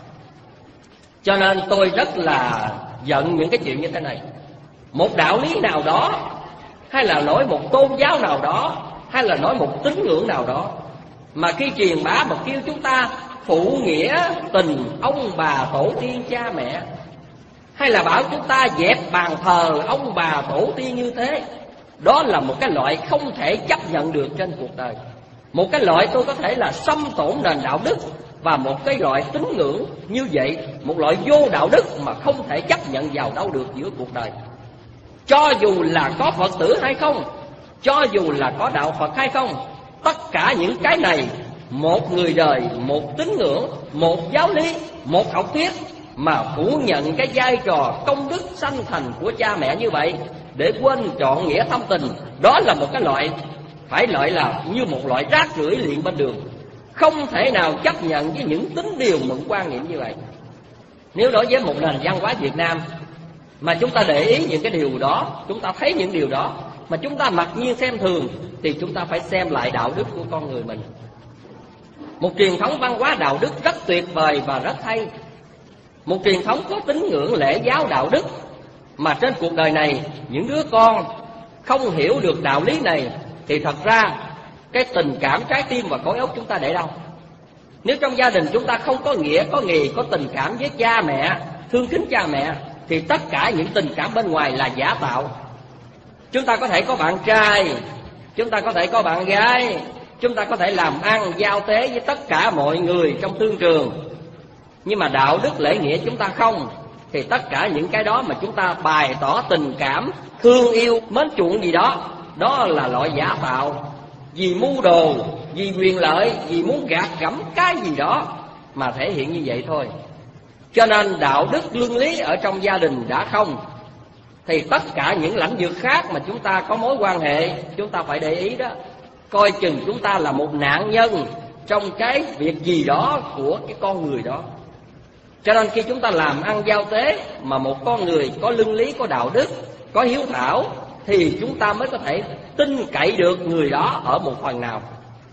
Cho nên tôi rất là giận những cái chuyện như thế này. Một đạo lý nào đó, hay là nói một tôn giáo nào đó, hay là nói một tín ngưỡng nào đó, mà khi truyền bá mà kêu chúng ta phụ nghĩa tình ông bà tổ tiên cha mẹ, hay là bảo chúng ta dẹp bàn thờ ông bà tổ tiên như thế, đó là một cái loại không thể chấp nhận được trên cuộc đời. Một cái loại tôi có thể là xâm tổn nền đạo đức, và một cái loại tín ngưỡng như vậy, một loại vô đạo đức mà không thể chấp nhận vào đâu được giữa cuộc đời. Cho dù là có Phật tử hay không, cho dù là có đạo Phật hay không, tất cả những cái này, một người đời, một tín ngưỡng, một giáo lý, một học thuyết mà phủ nhận cái vai trò công đức sanh thành của cha mẹ như vậy, để quên trọn nghĩa thâm tình, đó là một cái loại, phải loại là như một loại rác rưởi liền bên đường, không thể nào chấp nhận với những tín điều mượn quan niệm như vậy. Nếu đối với một nền văn hóa Việt Nam mà chúng ta để ý những cái điều đó, chúng ta thấy những điều đó mà chúng ta mặc nhiên xem thường, thì chúng ta phải xem lại đạo đức của con người mình. Một truyền thống văn hóa đạo đức rất tuyệt vời và rất hay, một truyền thống có tín ngưỡng lễ giáo đạo đức, mà trên cuộc đời này những đứa con không hiểu được đạo lý này, thì thật ra cái tình cảm trái tim và khối óc chúng ta để đâu? Nếu trong gia đình chúng ta không có nghĩa, có nghề, có tình cảm với cha mẹ, thương kính cha mẹ, thì tất cả những tình cảm bên ngoài là giả tạo. Chúng ta có thể có bạn trai, chúng ta có thể có bạn gái, chúng ta có thể làm ăn, giao tế với tất cả mọi người trong thương trường, nhưng mà đạo đức lễ nghĩa chúng ta không, thì tất cả những cái đó mà chúng ta bày tỏ tình cảm, thương yêu, mến chuộng gì đó, đó là loại giả tạo, vì mưu đồ, vì quyền lợi, vì muốn gạt gẫm cái gì đó mà thể hiện như vậy thôi. Cho nên đạo đức luân lý ở trong gia đình đã không, thì tất cả những lãnh vực khác mà chúng ta có mối quan hệ, chúng ta phải để ý đó, coi chừng chúng ta là một nạn nhân trong cái việc gì đó của cái con người đó. Cho nên khi chúng ta làm ăn giao tế mà một con người có luân lý, có đạo đức, có hiếu thảo, thì chúng ta mới có thể tin cậy được người đó ở một phần nào.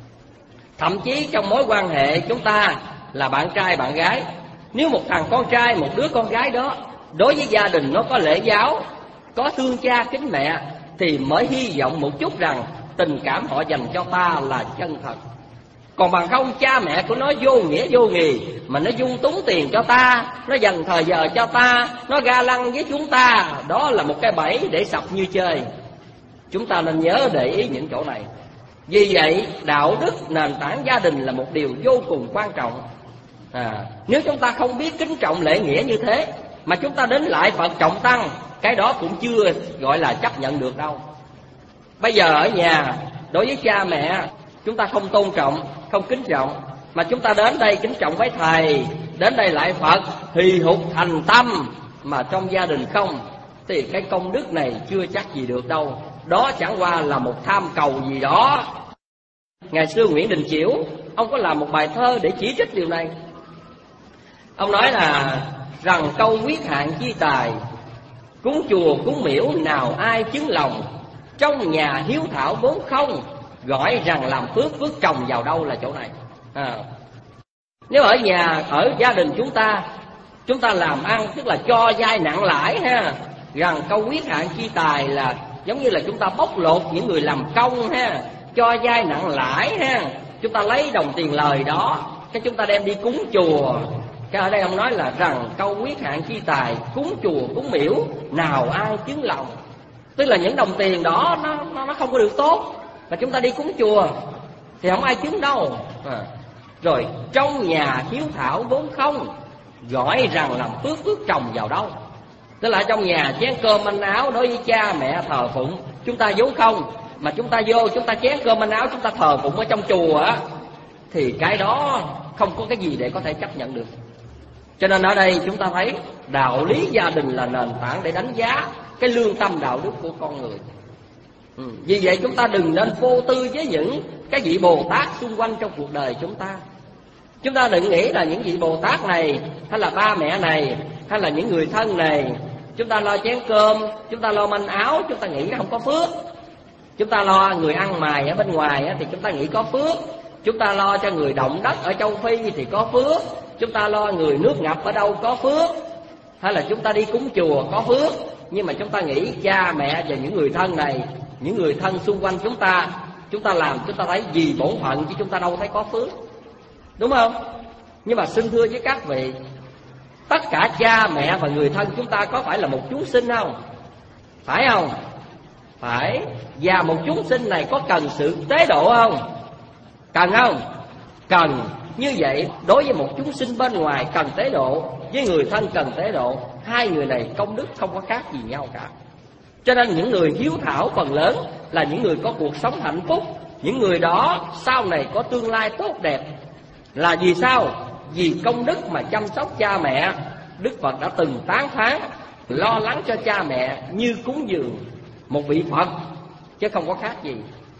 Thậm chí trong mối quan hệ chúng ta là bạn trai bạn gái, nếu một thằng con trai, một đứa con gái đó đối với gia đình nó có lễ giáo, có thương cha kính mẹ, thì mới hy vọng một chút rằng tình cảm họ dành cho ta là chân thật. Còn bằng không, cha mẹ của nó vô nghĩa vô nghì, mà nó dung túng tiền cho ta, nó dành thời giờ cho ta, nó ga lăng với chúng ta, đó là một cái bẫy để sập như chơi. Chúng ta nên nhớ để ý những chỗ này. Vì vậy, đạo đức nền tảng gia đình là một điều vô cùng quan trọng. à, Nếu chúng ta không biết kính trọng lễ nghĩa như thế, mà chúng ta đến lại Phật trọng tăng, cái đó cũng chưa gọi là chấp nhận được đâu. Bây giờ ở nhà, đối với cha mẹ, chúng ta không tôn trọng, không kính trọng, mà chúng ta đến đây kính trọng với thầy, đến đây lại Phật, hì hục thành tâm, mà trong gia đình không, thì cái công đức này chưa chắc gì được đâu. Đó chẳng qua là một tham cầu gì đó. Ngày xưa Nguyễn Đình Chiểu, ông có làm một bài thơ để chỉ trích điều này. Ông nói là rằng câu quyết hạn chi tài, cúng chùa cúng miễu nào ai chứng lòng, trong nhà hiếu thảo vốn không, gọi rằng làm phước phước trồng vào đâu là chỗ này. à. Nếu ở nhà, ở gia đình chúng ta, chúng ta làm ăn tức là cho vay nặng lãi ha, rằng câu quyết hạn chi tài là giống như là chúng ta bóc lột những người làm công ha, cho vay nặng lãi ha, chúng ta lấy đồng tiền lời đó, cái chúng ta đem đi cúng chùa. Cái ở đây ông nói là rằng câu quyết hạn chi tài, cúng chùa cúng miễu nào ai chứng lòng, tức là những đồng tiền đó nó nó, nó không có được tốt, mà chúng ta đi cúng chùa thì không ai chứng đâu. à. Rồi trong nhà hiếu thảo vốn không, gọi rằng làm phước phước trồng vào đâu. Tức là trong nhà chén cơm manh áo đối với cha mẹ thờ phụng, chúng ta vốn không, mà chúng ta vô chúng ta chén cơm manh áo, chúng ta thờ phụng ở trong chùa á, thì cái đó không có cái gì để có thể chấp nhận được. Cho nên ở đây chúng ta thấy đạo lý gia đình là nền tảng để đánh giá cái lương tâm đạo đức của con người. ừ. Vì vậy chúng ta đừng nên vô tư với những cái vị Bồ Tát xung quanh trong cuộc đời chúng ta. Chúng ta đừng nghĩ là những vị Bồ Tát này, hay là ba mẹ này, hay là những người thân này, chúng ta lo chén cơm, chúng ta lo manh áo, chúng ta nghĩ không có phước. Chúng ta lo người ăn mày ở bên ngoài thì chúng ta nghĩ có phước. Chúng ta lo cho người động đất ở châu Phi thì có phước. Chúng ta lo người nước ngập ở đâu có phước. Hay là chúng ta đi cúng chùa có phước. Nhưng mà chúng ta nghĩ cha mẹ và những người thân này, những người thân xung quanh chúng ta, chúng ta làm chúng ta thấy vì bổn phận, chứ chúng ta đâu thấy có phước, đúng không? Nhưng mà xin thưa với các vị, tất cả cha mẹ và người thân chúng ta có phải là một chúng sinh không? Phải không? Phải. Và một chúng sinh này có cần sự tế độ không? Cần không? Cần. Như vậy đối với một chúng sinh bên ngoài cần tế độ, với người thân cần tế độ, hai người này công đức không có khác gì nhau cả. Cho nên những người hiếu thảo phần lớn là những người có cuộc sống hạnh phúc. Những người đó sau này có tương lai tốt đẹp. Là vì sao? Vì công đức mà chăm sóc cha mẹ. Đức Phật đã từng tán thán lo lắng cho cha mẹ như cúng dường một vị Phật, chứ không có khác gì.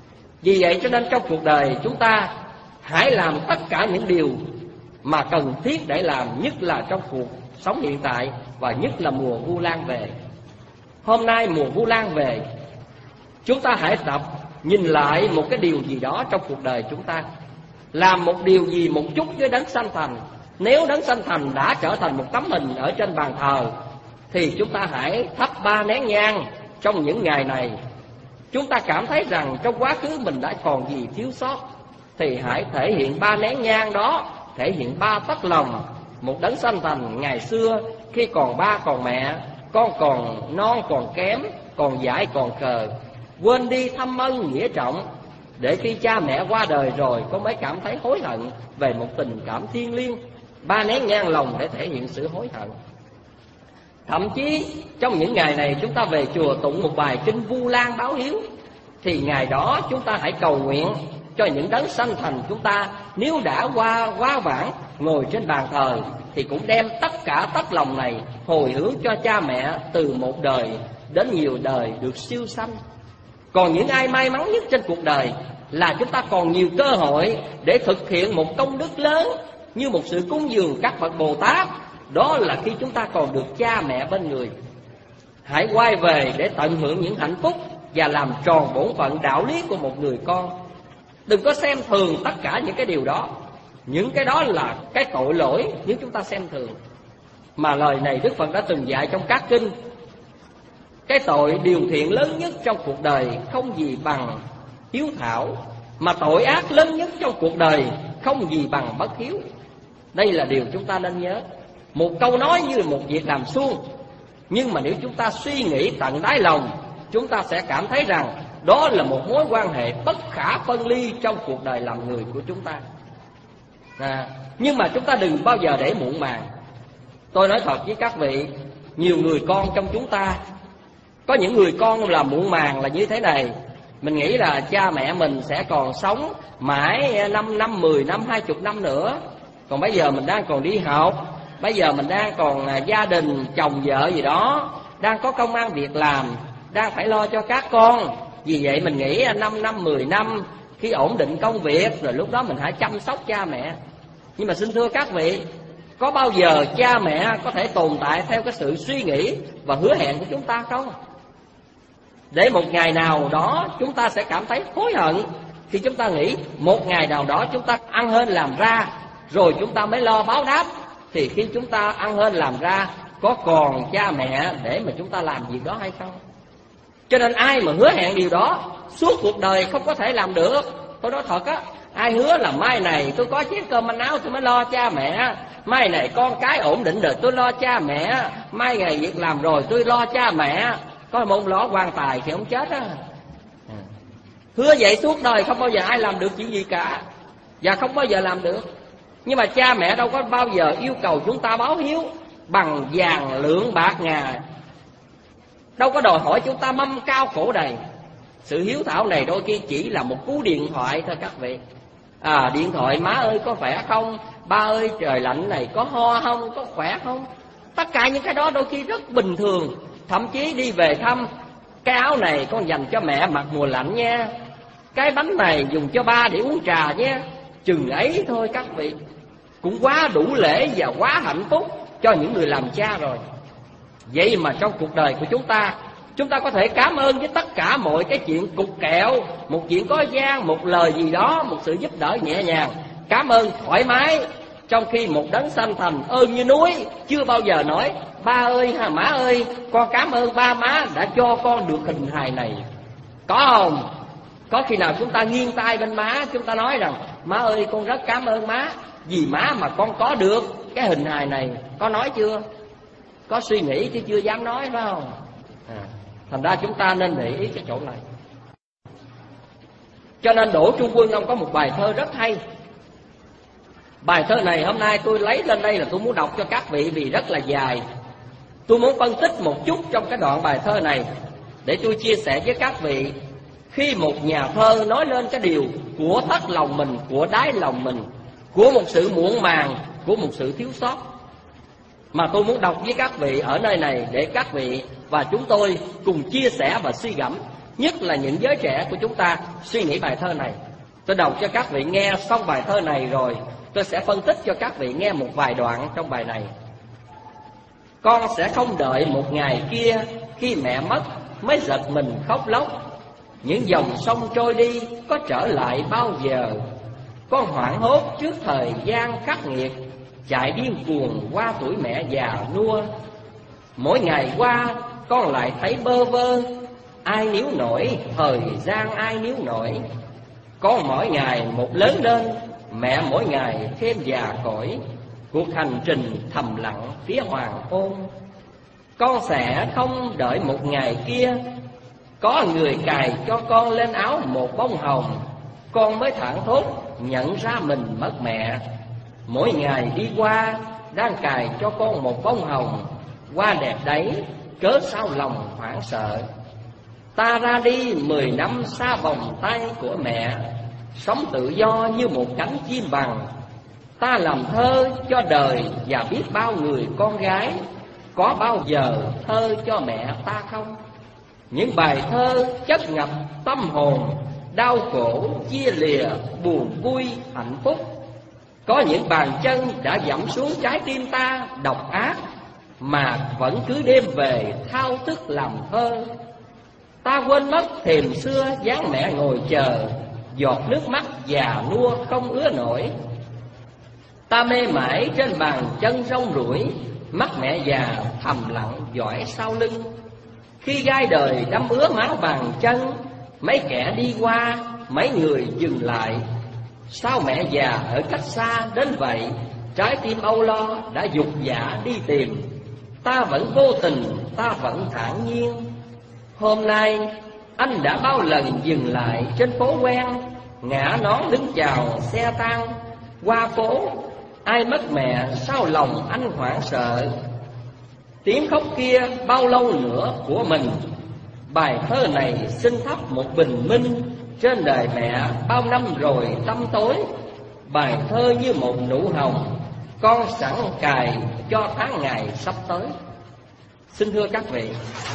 Vì vậy cho nên trong cuộc đời chúng ta hãy làm tất cả những điều mà cần thiết để làm, nhất là trong cuộc sống hiện tại, và nhất là mùa Vu Lan về. Hôm nay mùa Vu Lan về, chúng ta hãy tập nhìn lại một cái điều gì đó trong cuộc đời chúng ta, làm một điều gì một chút với Đấng Sanh Thành. Nếu Đấng Sanh Thành đã trở thành một tấm hình ở trên bàn thờ, thì chúng ta hãy thắp ba nén nhang trong những ngày này. Chúng ta cảm thấy rằng trong quá khứ mình đã còn gì thiếu sót, thì hãy thể hiện ba nén nhang đó, thể hiện ba tấc lòng một Đấng Sanh Thành ngày xưa, khi còn ba còn mẹ, con còn non còn kém, còn dại còn khờ, quên đi thăm ân nghĩa trọng, để khi cha mẹ qua đời rồi có mới cảm thấy hối hận về một tình cảm thiêng liêng. Ba nén nhang lòng để thể hiện sự hối hận. Thậm chí trong những ngày này chúng ta về chùa tụng một bài kinh Vu Lan báo hiếu, thì ngày đó chúng ta hãy cầu nguyện cho những Đấng Sanh Thành chúng ta, nếu đã qua quá vãng ngồi trên bàn thờ, thì cũng đem tất cả tấm lòng này hồi hướng cho cha mẹ từ một đời đến nhiều đời được siêu sanh. Còn những ai may mắn nhất trên cuộc đời là chúng ta còn nhiều cơ hội để thực hiện một công đức lớn như một sự cúng dường các bậc Bồ Tát. Đó là khi chúng ta còn được cha mẹ bên người. Hãy quay về để tận hưởng những hạnh phúc và làm tròn bổn phận đạo lý của một người con. Đừng có xem thường tất cả những cái điều đó. Những cái đó là cái tội lỗi nếu chúng ta xem thường. Mà lời này Đức Phật đã từng dạy trong các kinh. Cái tội điều thiện lớn nhất trong cuộc đời không gì bằng hiếu thảo, mà tội ác lớn nhất trong cuộc đời không gì bằng bất hiếu. Đây là điều chúng ta nên nhớ. Một câu nói như một việc làm suông, nhưng mà nếu chúng ta suy nghĩ tận đáy lòng, chúng ta sẽ cảm thấy rằng đó là một mối quan hệ bất khả phân ly trong cuộc đời làm người của chúng ta. À, nhưng mà chúng ta đừng bao giờ để muộn màng. Tôi nói thật với các vị, nhiều người con trong chúng ta, có những người con là muộn màng là như thế này. Mình nghĩ là cha mẹ mình sẽ còn sống mãi năm năm, mười năm, hai chục năm nữa. Còn bây giờ mình đang còn đi học, bây giờ mình đang còn gia đình, chồng vợ gì đó, đang có công ăn việc làm, đang phải lo cho các con. Vì vậy mình nghĩ năm năm, mười năm, khi ổn định công việc, rồi lúc đó mình hãy chăm sóc cha mẹ. Nhưng mà xin thưa các vị, có bao giờ cha mẹ có thể tồn tại theo cái sự suy nghĩ và hứa hẹn của chúng ta không? Để một ngày nào đó chúng ta sẽ cảm thấy hối hận khi chúng ta nghĩ một ngày nào đó chúng ta ăn hên làm ra, rồi chúng ta mới lo báo đáp. Thì khi chúng ta ăn hên làm ra, có còn cha mẹ để mà chúng ta làm việc đó hay không? Cho nên ai mà hứa hẹn điều đó suốt cuộc đời không có thể làm được. Tôi nói thật á, ai hứa là mai này tôi có chén cơm manh áo tôi mới lo cha mẹ, mai này con cái ổn định rồi tôi lo cha mẹ, mai ngày việc làm rồi tôi lo cha mẹ, có một lo quan tài thì không chết á. Hứa vậy suốt đời không bao giờ ai làm được chuyện gì cả, và không bao giờ làm được. Nhưng mà cha mẹ đâu có bao giờ yêu cầu chúng ta báo hiếu bằng vàng lượng bạc ngà, đâu có đòi hỏi chúng ta mâm cao khổ đầy. Sự hiếu thảo này đôi khi chỉ là một cú điện thoại thôi các vị. À, điện thoại má ơi có khỏe không, ba ơi trời lạnh này có ho không, có khỏe không. Tất cả những cái đó đôi khi rất bình thường. Thậm chí đi về thăm, cái áo này con dành cho mẹ mặc mùa lạnh nha, cái bánh này dùng cho ba để uống trà nha. Chừng ấy thôi các vị, cũng quá đủ lễ và quá hạnh phúc cho những người làm cha rồi. Vậy mà trong cuộc đời của chúng ta, chúng ta có thể cảm ơn với tất cả mọi cái chuyện cục kẹo, một chuyện có gian, một lời gì đó, một sự giúp đỡ nhẹ nhàng, cảm ơn thoải mái. Trong khi một đấng sanh thành ơn như núi chưa bao giờ nói ba ơi ha má ơi, con cảm ơn ba má đã cho con được hình hài này. Có không? Có khi nào chúng ta nghiêng tay bên má, chúng ta nói rằng má ơi con rất cảm ơn má, vì má mà con có được cái hình hài này. Có nói chưa? Có suy nghĩ chứ chưa dám nói, phải không? À, thành ra chúng ta nên để ý cái chỗ này. Cho nên Đỗ Trung Quân ông có một bài thơ rất hay. Bài thơ này hôm nay tôi lấy lên đây là tôi muốn đọc cho các vị vì rất là dài. Tôi muốn phân tích một chút trong cái đoạn bài thơ này để tôi chia sẻ với các vị. Khi một nhà thơ nói lên cái điều của thất lòng mình, của đáy lòng mình, của một sự muộn màng, của một sự thiếu sót, mà tôi muốn đọc với các vị ở nơi này để các vị và chúng tôi cùng chia sẻ và suy gẫm, nhất là những giới trẻ của chúng ta suy nghĩ bài thơ này. Tôi đọc cho các vị nghe xong bài thơ này rồi tôi sẽ phân tích cho các vị nghe một vài đoạn trong bài này. Con sẽ không đợi một ngày kia khi mẹ mất mới giật mình khóc lóc. Những dòng sông trôi đi có trở lại bao giờ. Con hoảng hốt trước thời gian khắc nghiệt, chạy điên cuồng qua tuổi mẹ già nua. Mỗi ngày qua con lại thấy bơ vơ, ai níu nổi, thời gian ai níu nổi. Con mỗi ngày một lớn lên, mẹ mỗi ngày thêm già cỗi. Cuộc hành trình thầm lặng phía hoàng hôn. Con sẽ không đợi một ngày kia có người cài cho con lên áo một bông hồng. Con mới thảng thốt nhận ra mình mất mẹ. Mỗi ngày đi qua đang cài cho con một bông hồng. Hoa đẹp đấy cớ sao lòng hoảng sợ. Ta ra đi mười năm xa vòng tay của mẹ, sống tự do như một cánh chim bằng. Ta làm thơ cho đời và biết bao người con gái, có bao giờ thơ cho mẹ ta không? Những bài thơ chất ngập tâm hồn, đau khổ, chia lìa, buồn vui, hạnh phúc. Có những bàn chân đã dẫm xuống trái tim ta độc ác, mà vẫn cứ đêm về thao thức làm thơ. Ta quên mất thềm xưa dáng mẹ ngồi chờ, giọt nước mắt già nua không ứa nổi. Ta mê mải trên bàn chân rong ruổi, mắt mẹ già thầm lặng dõi sau lưng. Khi gai đời đâm ứa máu bàn chân, mấy kẻ đi qua, mấy người dừng lại. Sao mẹ già ở cách xa đến vậy, trái tim âu lo đã dục dạ đi tìm. Ta vẫn vô tình, ta vẫn thản nhiên. Hôm nay anh đã bao lần dừng lại trên phố quen, ngã nón đứng chào xe tan. Qua phố ai mất mẹ sao lòng anh hoảng sợ. Tiếng khóc kia bao lâu nữa của mình. Bài thơ này xin thắp một bình minh trên đời mẹ bao năm rồi tăm tối. Bài thơ như một nụ hồng, con sẵn cài cho tháng ngày sắp tới. Xin thưa các vị,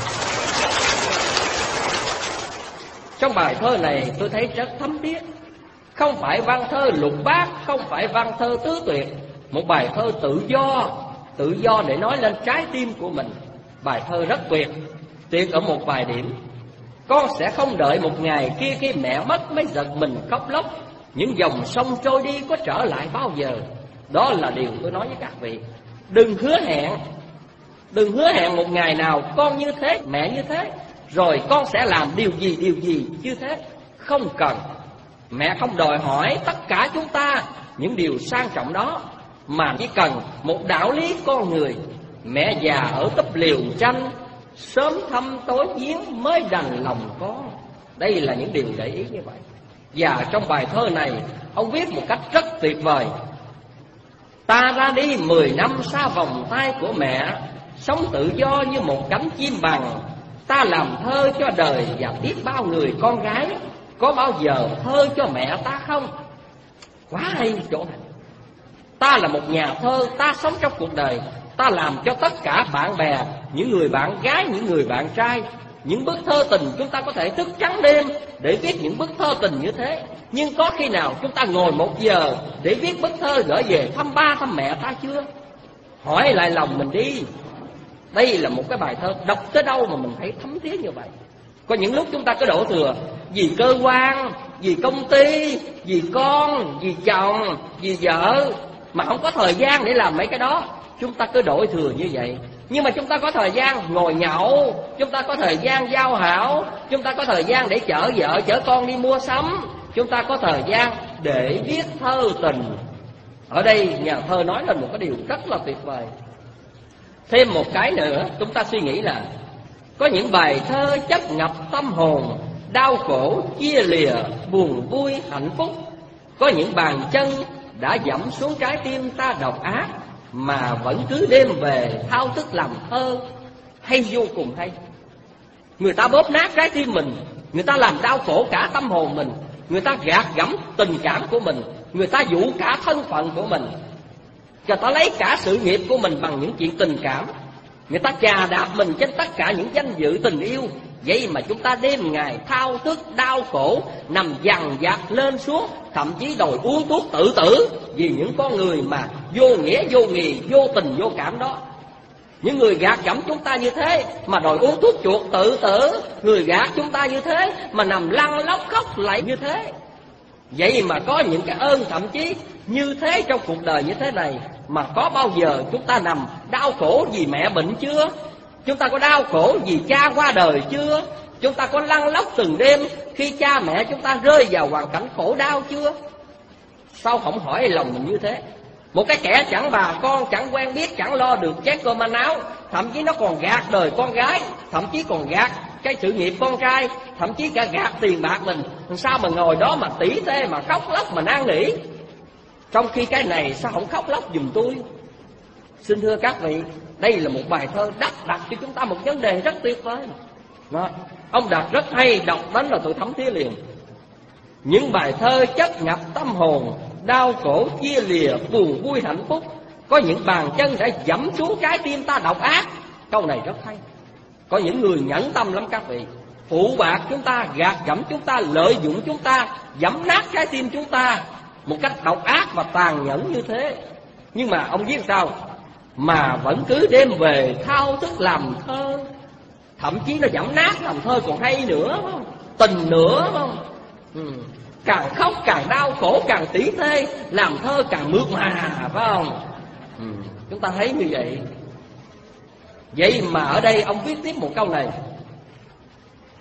trong bài thơ này tôi thấy rất thấm thiết. Không phải văn thơ lục bát, không phải văn thơ tứ tuyệt. Một bài thơ tự do, tự do để nói lên trái tim của mình. Bài thơ rất tuyệt, tuyệt ở một vài điểm. Con sẽ không đợi một ngày kia khi mẹ mất mới giật mình khóc lóc. Những dòng sông trôi đi có trở lại bao giờ. Đó là điều tôi nói với các vị. Đừng hứa hẹn, đừng hứa hẹn một ngày nào con như thế, mẹ như thế, rồi con sẽ làm điều gì, điều gì như thế. Không cần. Mẹ không đòi hỏi tất cả chúng ta những điều sang trọng đó, mà chỉ cần một đạo lý con người. Mẹ già ở túp liều tranh, sớm thăm tối giếng mới đành lòng con. Đây là những điều để ý như vậy. Và trong bài thơ này, ông viết một cách rất tuyệt vời. Ta ra đi mười năm xa vòng tay của mẹ, sống tự do như một cánh chim bằng. Ta làm thơ cho đời và biết bao người con gái. Có bao giờ thơ cho mẹ ta không? Quá hay chỗ này. Ta là một nhà thơ, ta sống trong cuộc đời, ta làm cho tất cả bạn bè, những người bạn gái, những người bạn trai. Những bức thơ tình chúng ta có thể thức trắng đêm để viết những bức thơ tình như thế. Nhưng có khi nào chúng ta ngồi một giờ để viết bức thơ gửi về thăm ba thăm mẹ ta chưa? Hỏi lại lòng mình đi. Đây là một cái bài thơ đọc tới đâu mà mình thấy thấm thiết như vậy. Có những lúc chúng ta cứ đổ thừa vì cơ quan, vì công ty, vì con, vì chồng, vì vợ, mà không có thời gian để làm mấy cái đó. Chúng ta cứ đổi thừa như vậy. Nhưng mà chúng ta có thời gian ngồi nhậu, chúng ta có thời gian giao hảo, chúng ta có thời gian để chở vợ, chở con đi mua sắm, chúng ta có thời gian để viết thơ tình. Ở đây nhà thơ nói lên một cái điều rất là tuyệt vời. Thêm một cái nữa, chúng ta suy nghĩ là có những bài thơ chất ngập tâm hồn, đau khổ, chia lìa, buồn vui, hạnh phúc. Có những bàn chân đã dẫm xuống trái tim ta độc ác, mà vẫn cứ đêm về thao thức làm thơ. Hay vô cùng hay. Người ta bóp nát trái tim mình, người ta làm đau khổ cả tâm hồn mình, người ta gạt gẫm tình cảm của mình, người ta dụ cả thân phận của mình, người ta lấy cả sự nghiệp của mình bằng những chuyện tình cảm. Người ta chà đạp mình trên tất cả những danh dự tình yêu. Vậy mà chúng ta đêm ngày thao thức đau khổ, nằm dằn vặt lên xuống, thậm chí đòi uống thuốc tự tử vì những con người mà vô nghĩa, vô nghĩa, vô tình, vô cảm đó. Những người gạt gẫm chúng ta như thế mà đòi uống thuốc chuột tự tử. Người gạt chúng ta như thế mà nằm lăn lóc khóc lại như thế. Vậy mà có những cái ơn thậm chí như thế trong cuộc đời như thế này, mà có bao giờ chúng ta nằm đau khổ vì mẹ bệnh chưa? Chúng ta có đau khổ vì cha qua đời chưa? Chúng ta có lăn lóc từng đêm khi cha mẹ chúng ta rơi vào hoàn cảnh khổ đau chưa? Sao không hỏi lòng mình như thế? Một cái kẻ chẳng bà con, chẳng quen biết, chẳng lo được chén cơm manh áo, thậm chí nó còn gạt đời con gái, thậm chí còn gạt cái sự nghiệp con trai, thậm chí cả gạt tiền bạc mình. Sao mà ngồi đó mà tỉ tê, mà khóc lóc, mà năn nỉ? Trong khi cái này sao không khóc lóc giùm tôi? Xin thưa các vị, đây là một bài thơ đắp đặt cho chúng ta một vấn đề rất tuyệt vời. Đó. Ông đặt rất hay, đọc đến là tôi thấm thía liền. Những bài thơ chất ngập tâm hồn, đau khổ chia lìa, buồn vui hạnh phúc. Có những bàn chân đã dẫm xuống trái tim ta độc ác. Câu này rất hay. Có những người nhẫn tâm lắm các vị, phụ bạc chúng ta, gạt gẫm chúng ta, lợi dụng chúng ta, dẫm nát trái tim chúng ta một cách độc ác và tàn nhẫn như thế. Nhưng mà ông viết sao? Mà vẫn cứ đêm về thao thức làm thơ. Thậm chí nó dẫm nát làm thơ còn hay nữa, tình nữa, ừ. Càng khóc càng đau khổ, càng tỉ tê, làm thơ càng mượt mà, phải không? Ừ. Chúng ta thấy như vậy. Vậy mà ở đây ông viết tiếp một câu này: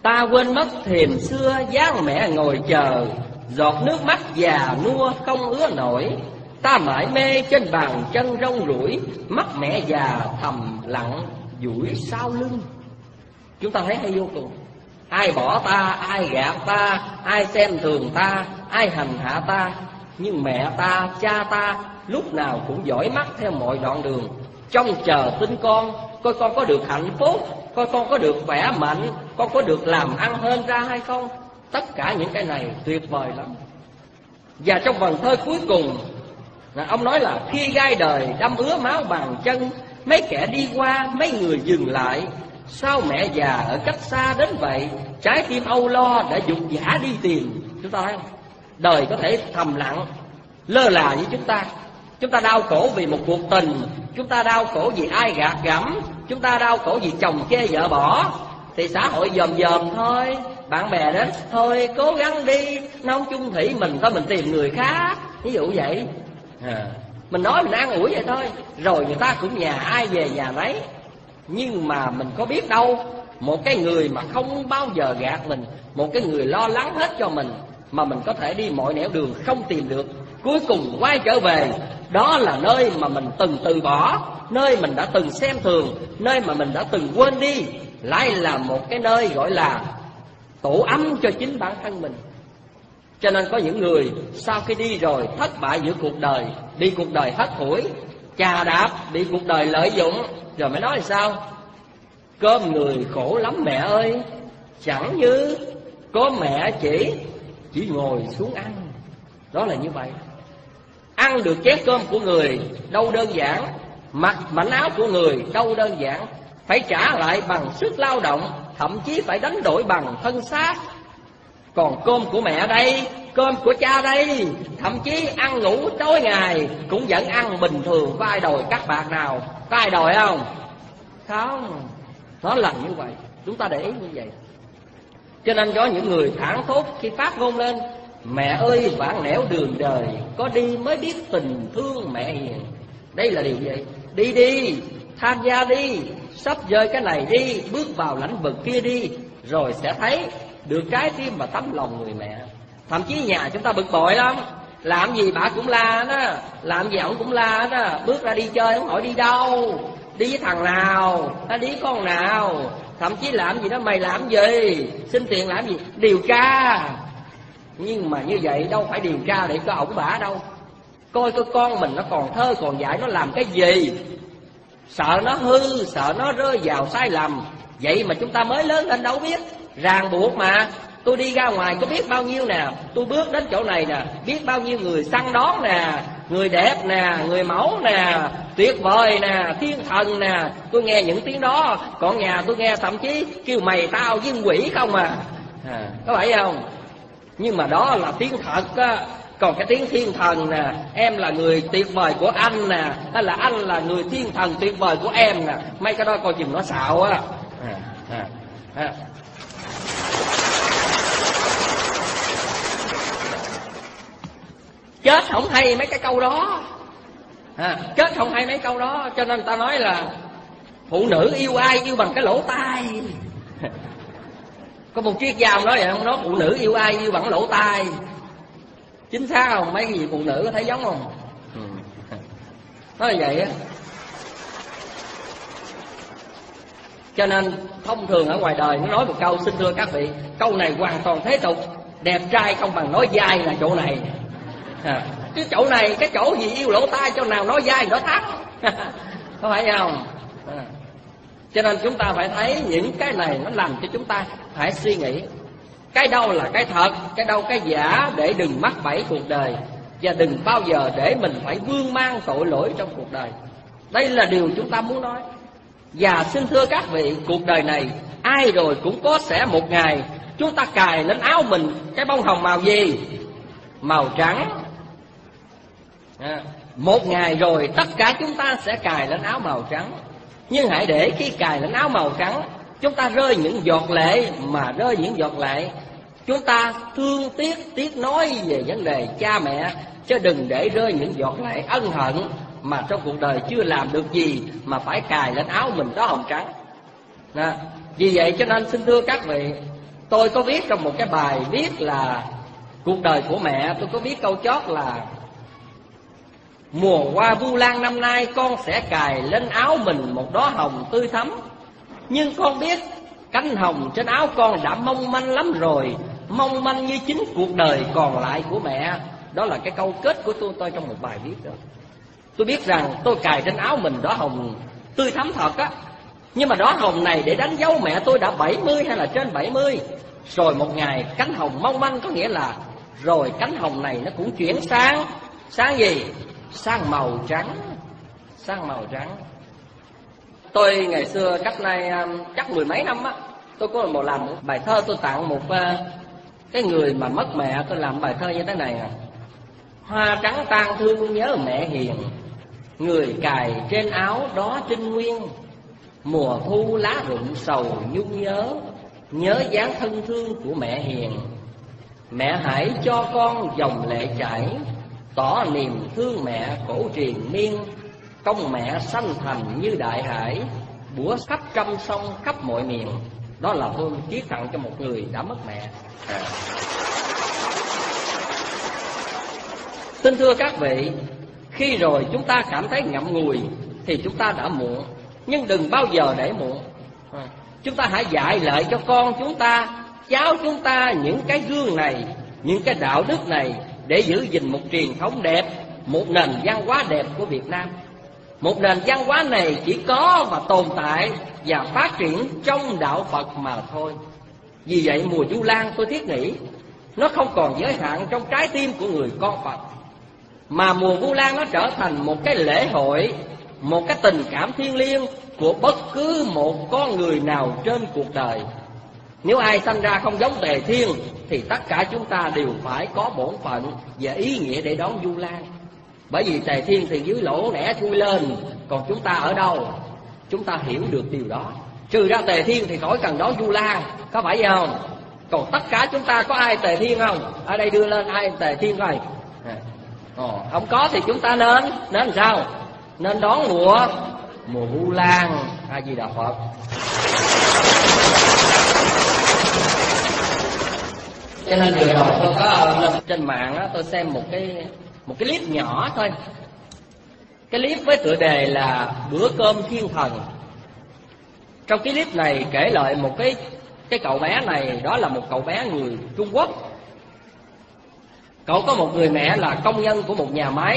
Ta quên mất thềm xưa dáng mẹ ngồi chờ, giọt nước mắt già nua không ứa nổi. Ta mãi mê trên bàn chân rong ruổi, mắt mẹ già thầm lặng duỗi sau lưng. Chúng ta thấy hay vô cùng. Ai bỏ ta, ai gạt ta, ai xem thường ta, ai hành hạ ta, nhưng mẹ ta, cha ta lúc nào cũng dõi mắt theo mọi đoạn đường, trông chờ tin con, coi con có được hạnh phúc, coi con có được khỏe mạnh, con có được làm ăn hơn ra hay không. Tất cả những cái này tuyệt vời lắm. Và trong vần thơ cuối cùng, ông nói là khi gai đời đâm ứa máu bàn chân, mấy kẻ đi qua, mấy người dừng lại. Sao mẹ già ở cách xa đến vậy, trái tim âu lo đã dục dã đi tìm. Chúng ta thấy không? Đời có thể thầm lặng, lơ là như chúng ta. Chúng ta đau khổ vì một cuộc tình, chúng ta đau khổ vì ai gạt gẫm, chúng ta đau khổ vì chồng chê vợ bỏ. Thì xã hội dòm dòm thôi, bạn bè đến, thôi cố gắng đi, nó không chung thủy mình thôi, mình tìm người khác. Ví dụ vậy à, mình nói mình an ủi vậy thôi, rồi người ta cũng nhà ai về nhà nấy. Nhưng mà mình có biết đâu, một cái người mà không bao giờ gạt mình, một cái người lo lắng hết cho mình, mà mình có thể đi mọi nẻo đường không tìm được, cuối cùng quay trở về. Đó là nơi mà mình từng từ bỏ, nơi mình đã từng xem thường, nơi mà mình đã từng quên đi, lại là một cái nơi gọi là tổ ấm cho chính bản thân mình. Cho nên có những người sau khi đi rồi thất bại giữa cuộc đời, đi cuộc đời hất hủi, chà đạp, bị cuộc đời lợi dụng, rồi mới nói là sao? Cơm người khổ lắm mẹ ơi, chẳng như có mẹ chỉ chỉ ngồi xuống ăn. Đó là như vậy. Ăn được chén cơm của người đâu đơn giản, mặc mảnh áo của người đâu đơn giản, phải trả lại bằng sức lao động, thậm chí phải đánh đổi bằng thân xác. Còn cơm của mẹ đây, cơm của cha đây, thậm chí ăn ngủ tối ngày cũng vẫn ăn bình thường, có ai đòi cắt bạc nào? Có ai đòi không? Không. Nó là như vậy, chúng ta để ý như vậy. Cho nên có những người thảng thốt khi phát ngôn lên: mẹ ơi vãng nẻo đường đời, có đi mới biết tình thương mẹ hiền. Đây là điều gì? Đi đi, tham gia đi, sắp rời cái này đi, bước vào lĩnh vực kia đi, rồi sẽ thấy được trái tim và tấm lòng người mẹ. Thậm chí nhà chúng ta bực bội lắm, làm gì bà cũng la đó, làm gì ổng cũng la đó. Bước ra đi chơi không hỏi đi đâu, đi với thằng nào, ta đi con nào, thậm chí làm gì đó, mày làm gì, xin tiền làm gì, điều tra. Nhưng mà như vậy đâu phải điều tra để có ổng bả đâu. Coi coi con mình nó còn thơ còn dại, nó làm cái gì, sợ nó hư, sợ nó rơi vào sai lầm. Vậy mà chúng ta mới lớn lên đâu biết, ràng buộc mà. Tôi đi ra ngoài có biết bao nhiêu nè, tôi bước đến chỗ này nè, biết bao nhiêu người săn đón nè, người đẹp nè, người mẫu nè, tuyệt vời nè, thiên thần nè. Tôi nghe những tiếng đó, còn nhà tôi nghe thậm chí kêu mày tao với quỷ không à, à có phải không? Nhưng mà đó là tiếng thật á. Còn cái tiếng thiên thần nè, em là người tuyệt vời của anh nè, hay là anh là người thiên thần tuyệt vời của em nè, mấy cái đó coi chừng nó xạo á. à, à, à. Chết không hay mấy cái câu đó, à, chết không hay mấy câu đó. Cho nên ta nói là phụ nữ yêu ai yêu bằng cái lỗ tai. Có một triết gia nói vậy không, nói phụ nữ yêu ai yêu bằng lỗ tai. Chính xác không? Mấy cái gì phụ nữ có thấy giống không? Ừ. Nói là vậy á. Cho nên thông thường ở ngoài đời nó nói một câu, xin thưa các vị, câu này hoàn toàn thế tục: đẹp trai không bằng nói dai là chỗ này. À, cái chỗ này, cái chỗ gì yêu lỗ tai, chỗ nào nói dai nó thắng. Có phải không? À. Cho nên chúng ta phải thấy những cái này nó làm cho chúng ta phải suy nghĩ cái đâu là cái thật, cái đâu cái giả, để đừng mắc bẫy cuộc đời, và đừng bao giờ để mình phải vương mang tội lỗi trong cuộc đời. Đây là điều chúng ta muốn nói. Và xin thưa các vị, cuộc đời này ai rồi cũng có sẽ một ngày chúng ta cài lên áo mình cái bông hồng màu gì? Màu trắng. À, một ngày rồi tất cả chúng ta sẽ cài lên áo màu trắng. Nhưng hãy để khi cài lên áo màu trắng, chúng ta rơi những giọt lệ, mà rơi những giọt lệ chúng ta thương tiếc, tiếc nói về vấn đề cha mẹ, chứ đừng để rơi những giọt lệ ân hận mà trong cuộc đời chưa làm được gì mà phải cài lên áo mình đó hồng trắng. Đó. Vì vậy cho nên xin thưa các vị, Tôi có viết trong một cái bài viết là cuộc đời của mẹ, tôi có viết câu chót là: mùa hoa vu lan năm nay con sẽ cài lên áo mình một đóa hồng tươi thắm. Nhưng con biết cánh hồng trên áo con đã mong manh lắm rồi, mong manh như chính cuộc đời còn lại của mẹ. Đó là cái câu kết của tôi, tôi trong một bài viết đó. Tôi biết rằng tôi cài trên áo mình đóa hồng tươi thắm thật á, nhưng mà đóa hồng này để đánh dấu mẹ tôi đã bảy mươi hay là trên bảy mươi. Rồi một ngày cánh hồng mong manh, có nghĩa là rồi cánh hồng này nó cũng chuyển sang. Sang gì? Sang màu trắng. Sang màu trắng. Tôi ngày xưa cách nay chắc mười mấy năm á, tôi có một làm một bài thơ tôi tặng một cái người mà mất mẹ. Tôi làm bài thơ như thế này à: hoa trắng tang thương nhớ mẹ hiền, người cài trên áo đó trinh nguyên. Mùa thu lá rụng sầu nhung nhớ, nhớ dáng thân thương của mẹ hiền. Mẹ hãy cho con dòng lệ chảy, tỏ niềm thương mẹ cổ triền miên. Công mẹ sanh thành như đại hải, bủa khắp trăm sông khắp mọi miền. Đó là tôi viết tặng cho một người đã mất mẹ. à. Xin thưa các vị, khi rồi chúng ta cảm thấy ngậm ngùi thì chúng ta đã muộn. Nhưng đừng bao giờ để muộn. à. Chúng ta hãy dạy lại cho con chúng ta, cháu chúng ta những cái gương này, những cái đạo đức này, để giữ gìn một truyền thống đẹp, một nền văn hóa đẹp của Việt Nam. Một nền văn hóa này chỉ có và tồn tại và phát triển trong đạo Phật mà thôi. Vì vậy mùa Vu Lan tôi thiết nghĩ nó không còn giới hạn trong trái tim của người con Phật, mà mùa Vu Lan nó trở thành một cái lễ hội, một cái tình cảm thiêng liêng của bất cứ một con người nào trên cuộc đời. Nếu ai sanh ra không giống Tề Thiên thì tất cả chúng ta đều phải có bổn phận và ý nghĩa để đón Vu Lan. Bởi vì Tề Thiên thì dưới lỗ nẻ chui lên, còn chúng ta ở đâu? Chúng ta hiểu được điều đó. Trừ ra Tề Thiên thì khỏi cần đón Vu Lan, có phải vậy không? Còn tất cả chúng ta có ai Tề Thiên không? Ở đây đưa lên ai Tề Thiên coi. à. Ồ, không có thì chúng ta nên nên sao? Nên đón mùa mùa Vu Lan. A Di Đà Phật. Cho nên vừa rồi tôi có lên trên mạng á, tôi xem một cái một cái clip nhỏ thôi. Cái clip với tựa đề là Bữa cơm thiên thần. Trong cái clip này kể lại một cái cái cậu bé này, đó là một cậu bé người Trung Quốc. Cậu có một người mẹ là công nhân của một nhà máy.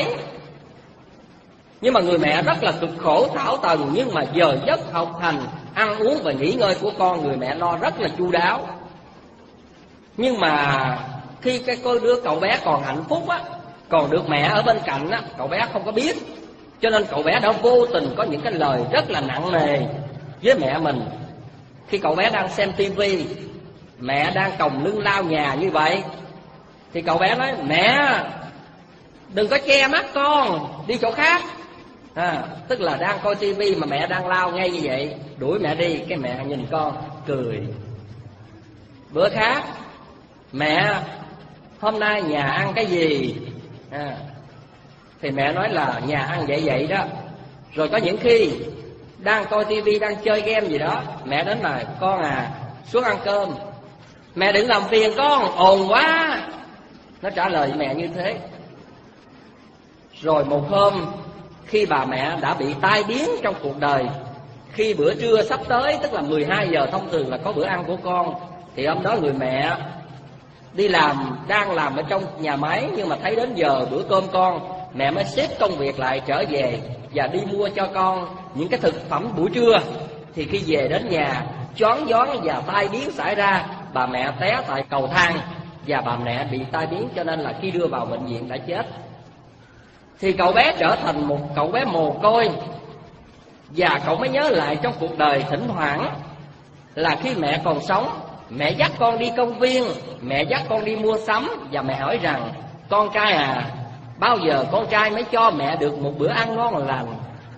Nhưng mà người mẹ rất là cực khổ thảo tần, nhưng mà giờ giấc học hành, ăn uống và nghỉ ngơi của con người mẹ lo rất là chu đáo. Nhưng mà khi cái cô đứa cậu bé còn hạnh phúc á, còn được mẹ ở bên cạnh á, cậu bé không có biết. Cho nên cậu bé đã vô tình có những cái lời rất là nặng nề với mẹ mình. Khi cậu bé đang xem tivi, mẹ đang còng lưng lao nhà như vậy, thì cậu bé nói: mẹ đừng có che mắt con, đi chỗ khác. à, Tức là đang coi tivi mà mẹ đang lao ngay như vậy, đuổi mẹ đi. Cái mẹ nhìn con cười. Bữa khác: mẹ hôm nay nhà ăn cái gì? à, Thì mẹ nói là nhà ăn vậy vậy đó. Rồi có những khi đang coi tivi, đang chơi game gì đó, mẹ đến là: con à, xuống ăn cơm. Mẹ đừng làm phiền con, ồn quá. Nó trả lời với mẹ như thế. Rồi một hôm, khi bà mẹ đã bị tai biến trong cuộc đời, khi bữa trưa sắp tới, tức là mười hai giờ thông thường là có bữa ăn của con, thì hôm đó người mẹ đi làm, đang làm ở trong nhà máy, nhưng mà thấy đến giờ bữa cơm con, mẹ mới xếp công việc lại trở về và đi mua cho con những cái thực phẩm buổi trưa. Thì khi về đến nhà, choáng váng và tai biến xảy ra. Bà mẹ té tại cầu thang và bà mẹ bị tai biến, cho nên là khi đưa vào bệnh viện đã chết. Thì cậu bé trở thành một cậu bé mồ côi. Và cậu mới nhớ lại trong cuộc đời thỉnh thoảng là khi mẹ còn sống, mẹ dắt con đi công viên, mẹ dắt con đi mua sắm, và mẹ hỏi rằng: con trai à, bao giờ con trai mới cho mẹ được một bữa ăn ngon lành?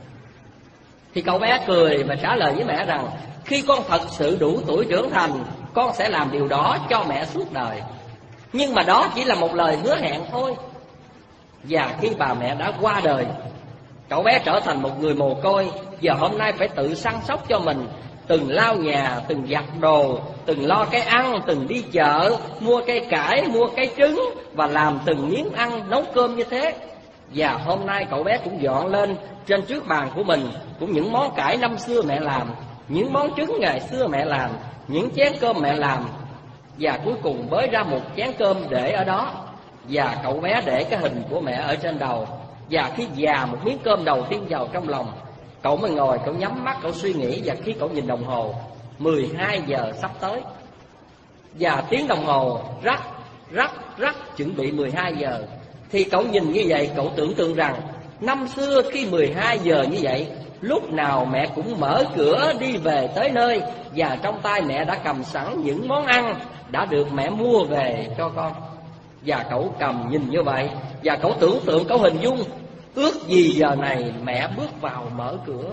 Thì cậu bé cười và trả lời với mẹ rằng: khi con thật sự đủ tuổi trưởng thành, con sẽ làm điều đó cho mẹ suốt đời. Nhưng mà đó chỉ là một lời hứa hẹn thôi. Và khi bà mẹ đã qua đời, cậu bé trở thành một người mồ côi, và hôm nay phải tự săn sóc cho mình, từng lau nhà, từng giặt đồ, từng lo cái ăn, từng đi chợ, mua cây cải, mua cây trứng và làm từng miếng ăn, nấu cơm như thế. Và hôm nay cậu bé cũng dọn lên trên trước bàn của mình cũng những món cải năm xưa mẹ làm, những món trứng ngày xưa mẹ làm, những chén cơm mẹ làm. Và cuối cùng bới ra một chén cơm để ở đó, và cậu bé để cái hình của mẹ ở trên đầu. Và khi già một miếng cơm đầu tiên vào trong lòng, cậu mới ngồi, cậu nhắm mắt, cậu suy nghĩ. Và khi cậu nhìn đồng hồ, mười hai giờ sắp tới, và tiếng đồng hồ rắc, rắc, rắc, chuẩn bị mười hai giờ. Thì cậu nhìn như vậy, cậu tưởng tượng rằng năm xưa khi mười hai giờ như vậy, lúc nào mẹ cũng mở cửa đi về tới nơi, và trong tay mẹ đã cầm sẵn những món ăn đã được mẹ mua về cho con. Và cậu cầm nhìn như vậy, và cậu tưởng tượng, cậu hình dung ước gì giờ này mẹ bước vào mở cửa.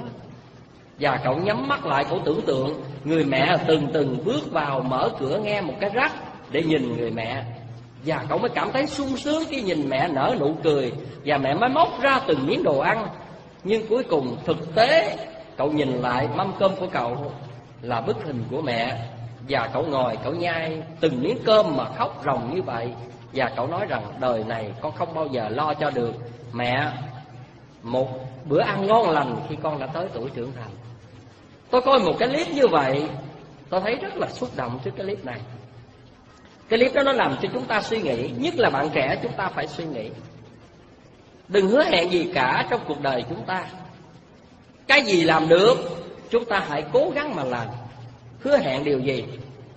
Và cậu nhắm mắt lại, cậu tưởng tượng người mẹ từng từng bước vào mở cửa, nghe một cái rắc để nhìn người mẹ. Và cậu mới cảm thấy sung sướng khi nhìn mẹ nở nụ cười, và mẹ mới móc ra từng miếng đồ ăn. Nhưng cuối cùng thực tế, cậu nhìn lại mâm cơm của cậu là bức hình của mẹ. Và cậu ngồi, cậu nhai từng miếng cơm mà khóc ròng như vậy. Và cậu nói rằng đời này con không bao giờ lo cho được mẹ một bữa ăn ngon lành khi con đã tới tuổi trưởng thành. Tôi coi một cái clip như vậy, tôi thấy rất là xúc động trước cái clip này. Cái clip đó nó làm cho chúng ta suy nghĩ, nhất là bạn trẻ chúng ta phải suy nghĩ. Đừng hứa hẹn gì cả trong cuộc đời chúng ta. Cái gì làm được, chúng ta hãy cố gắng mà làm. Hứa hẹn điều gì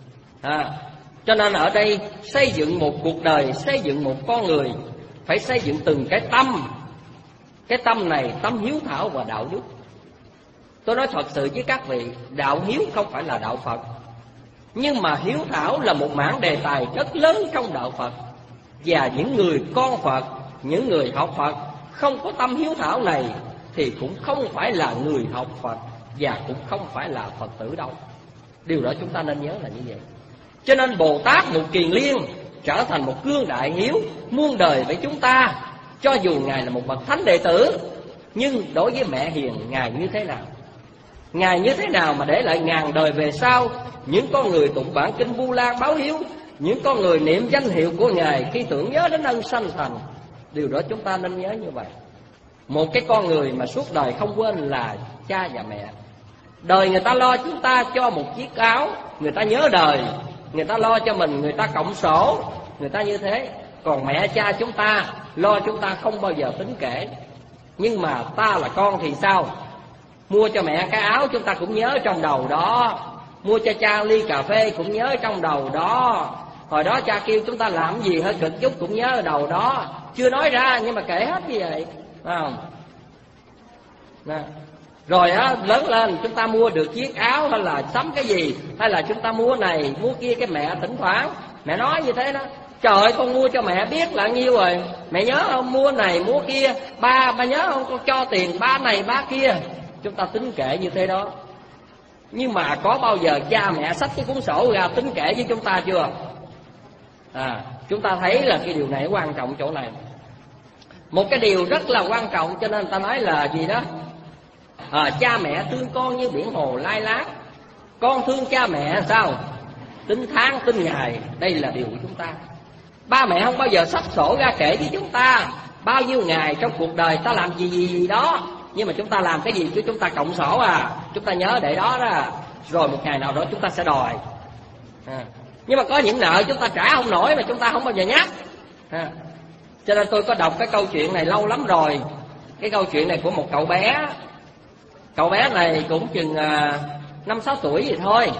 à, cho nên ở đây xây dựng một cuộc đời, xây dựng một con người, phải xây dựng từng cái tâm. Cái tâm này, tâm hiếu thảo và đạo đức. Tôi nói thật sự với các vị, đạo hiếu không phải là đạo Phật, nhưng mà hiếu thảo là một mảng đề tài rất lớn trong đạo Phật. Và những người con Phật, những người học Phật không có tâm hiếu thảo này thì cũng không phải là người học Phật, và cũng không phải là Phật tử đâu. Điều đó chúng ta nên nhớ là như vậy. Cho nên Bồ Tát Một Kiền Liên trở thành một gương đại hiếu muôn đời với chúng ta. Cho dù Ngài là một bậc thánh đệ tử, nhưng đối với mẹ hiền, Ngài như thế nào? Ngài như thế nào mà để lại ngàn đời về sau những con người tụng bản kinh Vu Lan báo hiếu, những con người niệm danh hiệu của Ngài khi tưởng nhớ đến ân sanh thành. Điều đó chúng ta nên nhớ như vậy. Một cái con người mà suốt đời không quên là cha và mẹ. Đời người ta lo chúng ta cho một chiếc áo, người ta nhớ đời. Người ta lo cho mình, người ta cộng sổ, người ta như thế. Còn mẹ cha chúng ta lo chúng ta không bao giờ tính kể. Nhưng mà ta là con thì sao? Mua cho mẹ cái áo chúng ta cũng nhớ trong đầu đó, mua cho cha ly cà phê cũng nhớ trong đầu đó. Hồi đó cha kêu chúng ta làm gì hơi cực chút cũng nhớ ở đầu đó. Chưa nói ra nhưng mà kể hết như vậy, phải không? Nè. Rồi á, lớn lên chúng ta mua được chiếc áo hay là sắm cái gì, hay là chúng ta mua này mua kia, cái mẹ thỉnh thoảng mẹ nói như thế đó: trời ơi, con mua cho mẹ biết là nhiêu rồi, mẹ nhớ không, mua này mua kia, ba ba nhớ không, con cho tiền ba này ba kia. Chúng ta tính kể như thế đó. Nhưng mà có bao giờ cha mẹ xách cái cuốn sổ ra tính kể với chúng ta chưa? À, chúng ta thấy là cái điều này quan trọng chỗ này. Một cái điều rất là quan trọng, cho nên ta nói là gì đó à, cha mẹ thương con như biển hồ lai láng. Con thương cha mẹ sao? Tính tháng tính ngày. Đây là điều của chúng ta. Ba mẹ không bao giờ xách sổ ra kể với chúng ta bao nhiêu ngày trong cuộc đời ta làm gì gì gì đó. Nhưng mà chúng ta làm cái gì chứ chúng ta cộng sổ à, chúng ta nhớ để đó đó. Rồi một ngày nào đó chúng ta sẽ đòi à. Nhưng mà có những nợ chúng ta trả không nổi mà chúng ta không bao giờ nhắc à. Cho nên tôi có đọc cái câu chuyện này lâu lắm rồi. Cái câu chuyện này của một cậu bé. Cậu bé này cũng chừng năm sáu tuổi vậy thôi.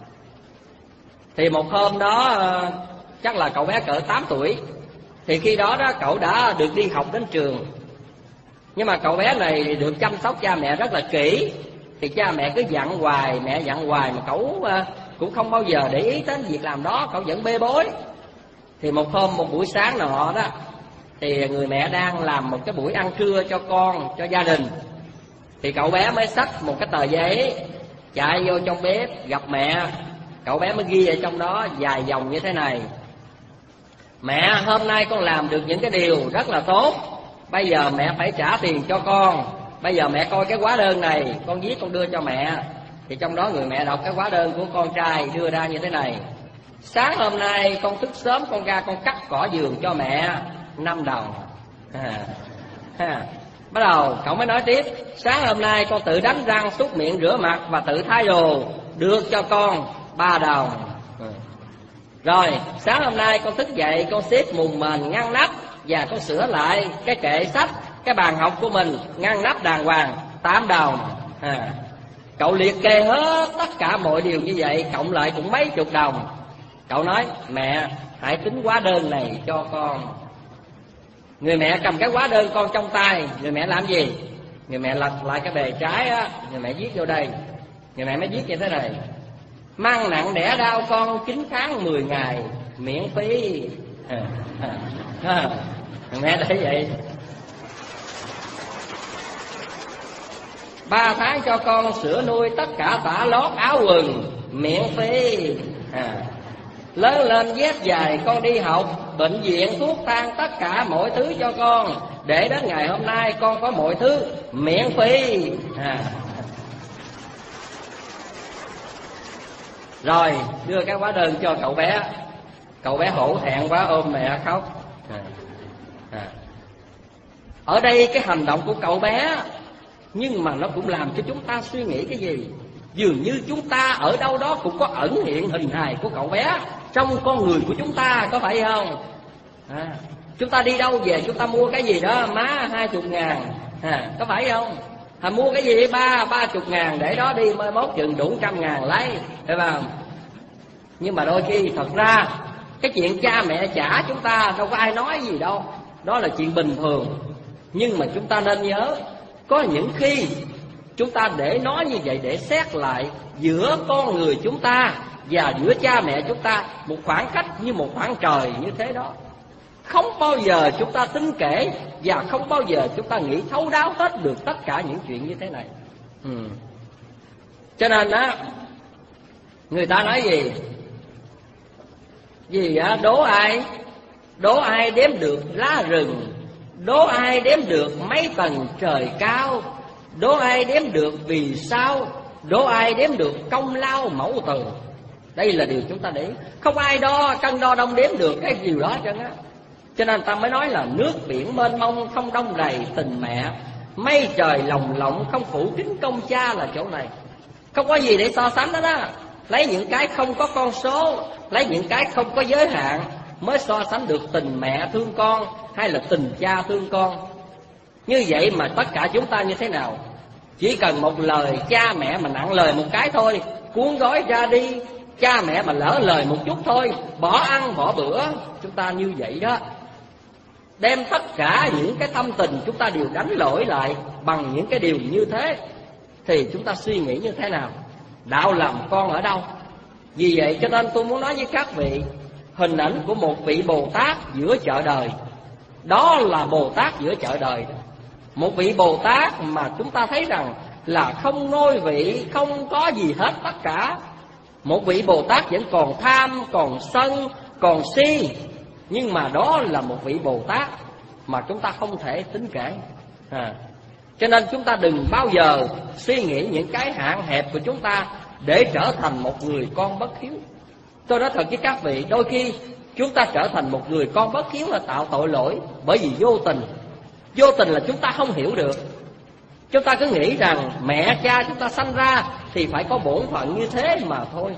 Thì một hôm đó chắc là cậu bé cỡ tám tuổi. Thì khi đó đó cậu đã được đi học đến trường. Nhưng mà cậu bé này được chăm sóc cha mẹ rất là kỹ. Thì cha mẹ cứ dặn hoài, mẹ dặn hoài mà cậu cũng không bao giờ để ý đến việc làm đó, cậu vẫn bê bối. Thì một hôm, một buổi sáng nọ đó, thì người mẹ đang làm một cái buổi ăn trưa cho con, cho gia đình. Thì cậu bé mới xách một cái tờ giấy, chạy vô trong bếp gặp mẹ. Cậu bé mới ghi ở trong đó vài dòng như thế này: mẹ, hôm nay con làm được những cái điều rất là tốt. Bây giờ mẹ phải trả tiền cho con. Bây giờ mẹ coi cái hóa đơn này, con viết con đưa cho mẹ. Thì trong đó người mẹ đọc cái hóa đơn của con trai đưa ra như thế này: sáng hôm nay con thức sớm, con ra con cắt cỏ vườn cho mẹ năm đồng. À, ha. Bắt đầu cậu mới nói tiếp: sáng hôm nay con tự đánh răng, súc miệng, rửa mặt và tự thay đồ, được cho con ba đồng. À. Rồi sáng hôm nay con thức dậy, con xếp mùng mền, ngăn nắp và con sửa lại cái kệ sách, cái bàn học của mình, ngăn nắp đàng hoàng, tám đồng. À. Cậu liệt kê hết tất cả mọi điều như vậy, cộng lại cũng mấy chục đồng. Cậu nói: mẹ hãy tính hóa đơn này cho con. Người mẹ cầm cái hóa đơn con trong tay, người mẹ làm gì? Người mẹ lật lại cái bề trái á, người mẹ viết vô đây. Người mẹ mới viết như thế này: mang nặng đẻ đau con chín tháng mười ngày miễn phí. À, à, à. Mẹ để vậy. Ba tháng cho con sữa nuôi tất cả tả lót áo quần miễn phí. À. Lớn lên dép dài con đi học, bệnh viện thuốc thang tất cả mọi thứ cho con, để đến ngày hôm nay con có mọi thứ miễn phí. À. Rồi đưa cái hóa đơn cho cậu bé. Cậu bé hổ thẹn quá ôm mẹ khóc. À. À. Ở đây cái hành động của cậu bé, nhưng mà nó cũng làm cho chúng ta suy nghĩ cái gì? Dường như chúng ta ở đâu đó cũng có ẩn hiện hình hài của cậu bé trong con người của chúng ta, có phải không? À, chúng ta đi đâu về chúng ta mua cái gì đó má hai chục ngàn, à, có phải không? À, mua cái gì ba ba chục ngàn để đó đi mai mốt chừng đủ trăm ngàn lấy, phải không? Nhưng mà đôi khi thật ra cái chuyện cha mẹ trả chúng ta đâu có ai nói gì đâu, đó là chuyện bình thường. Nhưng mà chúng ta nên nhớ, có những khi chúng ta để nói như vậy để xét lại giữa con người chúng ta và giữa cha mẹ chúng ta một khoảng cách như một khoảng trời như thế đó. Không bao giờ chúng ta tính kể và không bao giờ chúng ta nghĩ thấu đáo hết được tất cả những chuyện như thế này. Ừ. Cho nên á, người ta nói gì? Gì á? Đố ai? Đố ai đếm được lá rừng? Đố ai đếm được mấy tầng trời cao? Đố ai đếm được vì sao? Đố ai đếm được công lao mẫu từ? Đây là điều chúng ta để không ai đo cân đo đong đếm được cái điều đó trơn á. Cho nên ta mới nói là nước biển mênh mông không đông đầy tình mẹ, mây trời lồng lộng không phủ kính công cha là chỗ này. Không có gì để so sánh đó đó. Lấy những cái không có con số, lấy những cái không có giới hạn mới so sánh được tình mẹ thương con hay là tình cha thương con. Như vậy mà tất cả chúng ta như thế nào? Chỉ cần một lời cha mẹ mà nặng lời một cái thôi, cuốn gói ra đi. Cha mẹ mà lỡ lời một chút thôi, bỏ ăn bỏ bữa. Chúng ta như vậy đó. Đem tất cả những cái tâm tình chúng ta đều đánh lỗi lại bằng những cái điều như thế, thì chúng ta suy nghĩ như thế nào? Đạo làm con ở đâu? Vì vậy cho nên tôi muốn nói với các vị, hình ảnh của một vị Bồ Tát giữa chợ đời, đó là Bồ Tát giữa chợ đời đó. Một vị Bồ Tát mà chúng ta thấy rằng là không ngôi vị, không có gì hết tất cả. Một vị Bồ Tát vẫn còn tham, còn sân, còn si. Nhưng mà đó là một vị Bồ Tát mà chúng ta không thể tính kể. à. Cho nên chúng ta đừng bao giờ suy nghĩ những cái hạn hẹp của chúng ta để trở thành một người con bất hiếu. Tôi nói thật với các vị, đôi khi chúng ta trở thành một người con bất hiếu là tạo tội lỗi, bởi vì vô tình. Vô tình là chúng ta không hiểu được. Chúng ta cứ nghĩ rằng mẹ cha chúng ta sanh ra thì phải có bổn phận như thế mà thôi.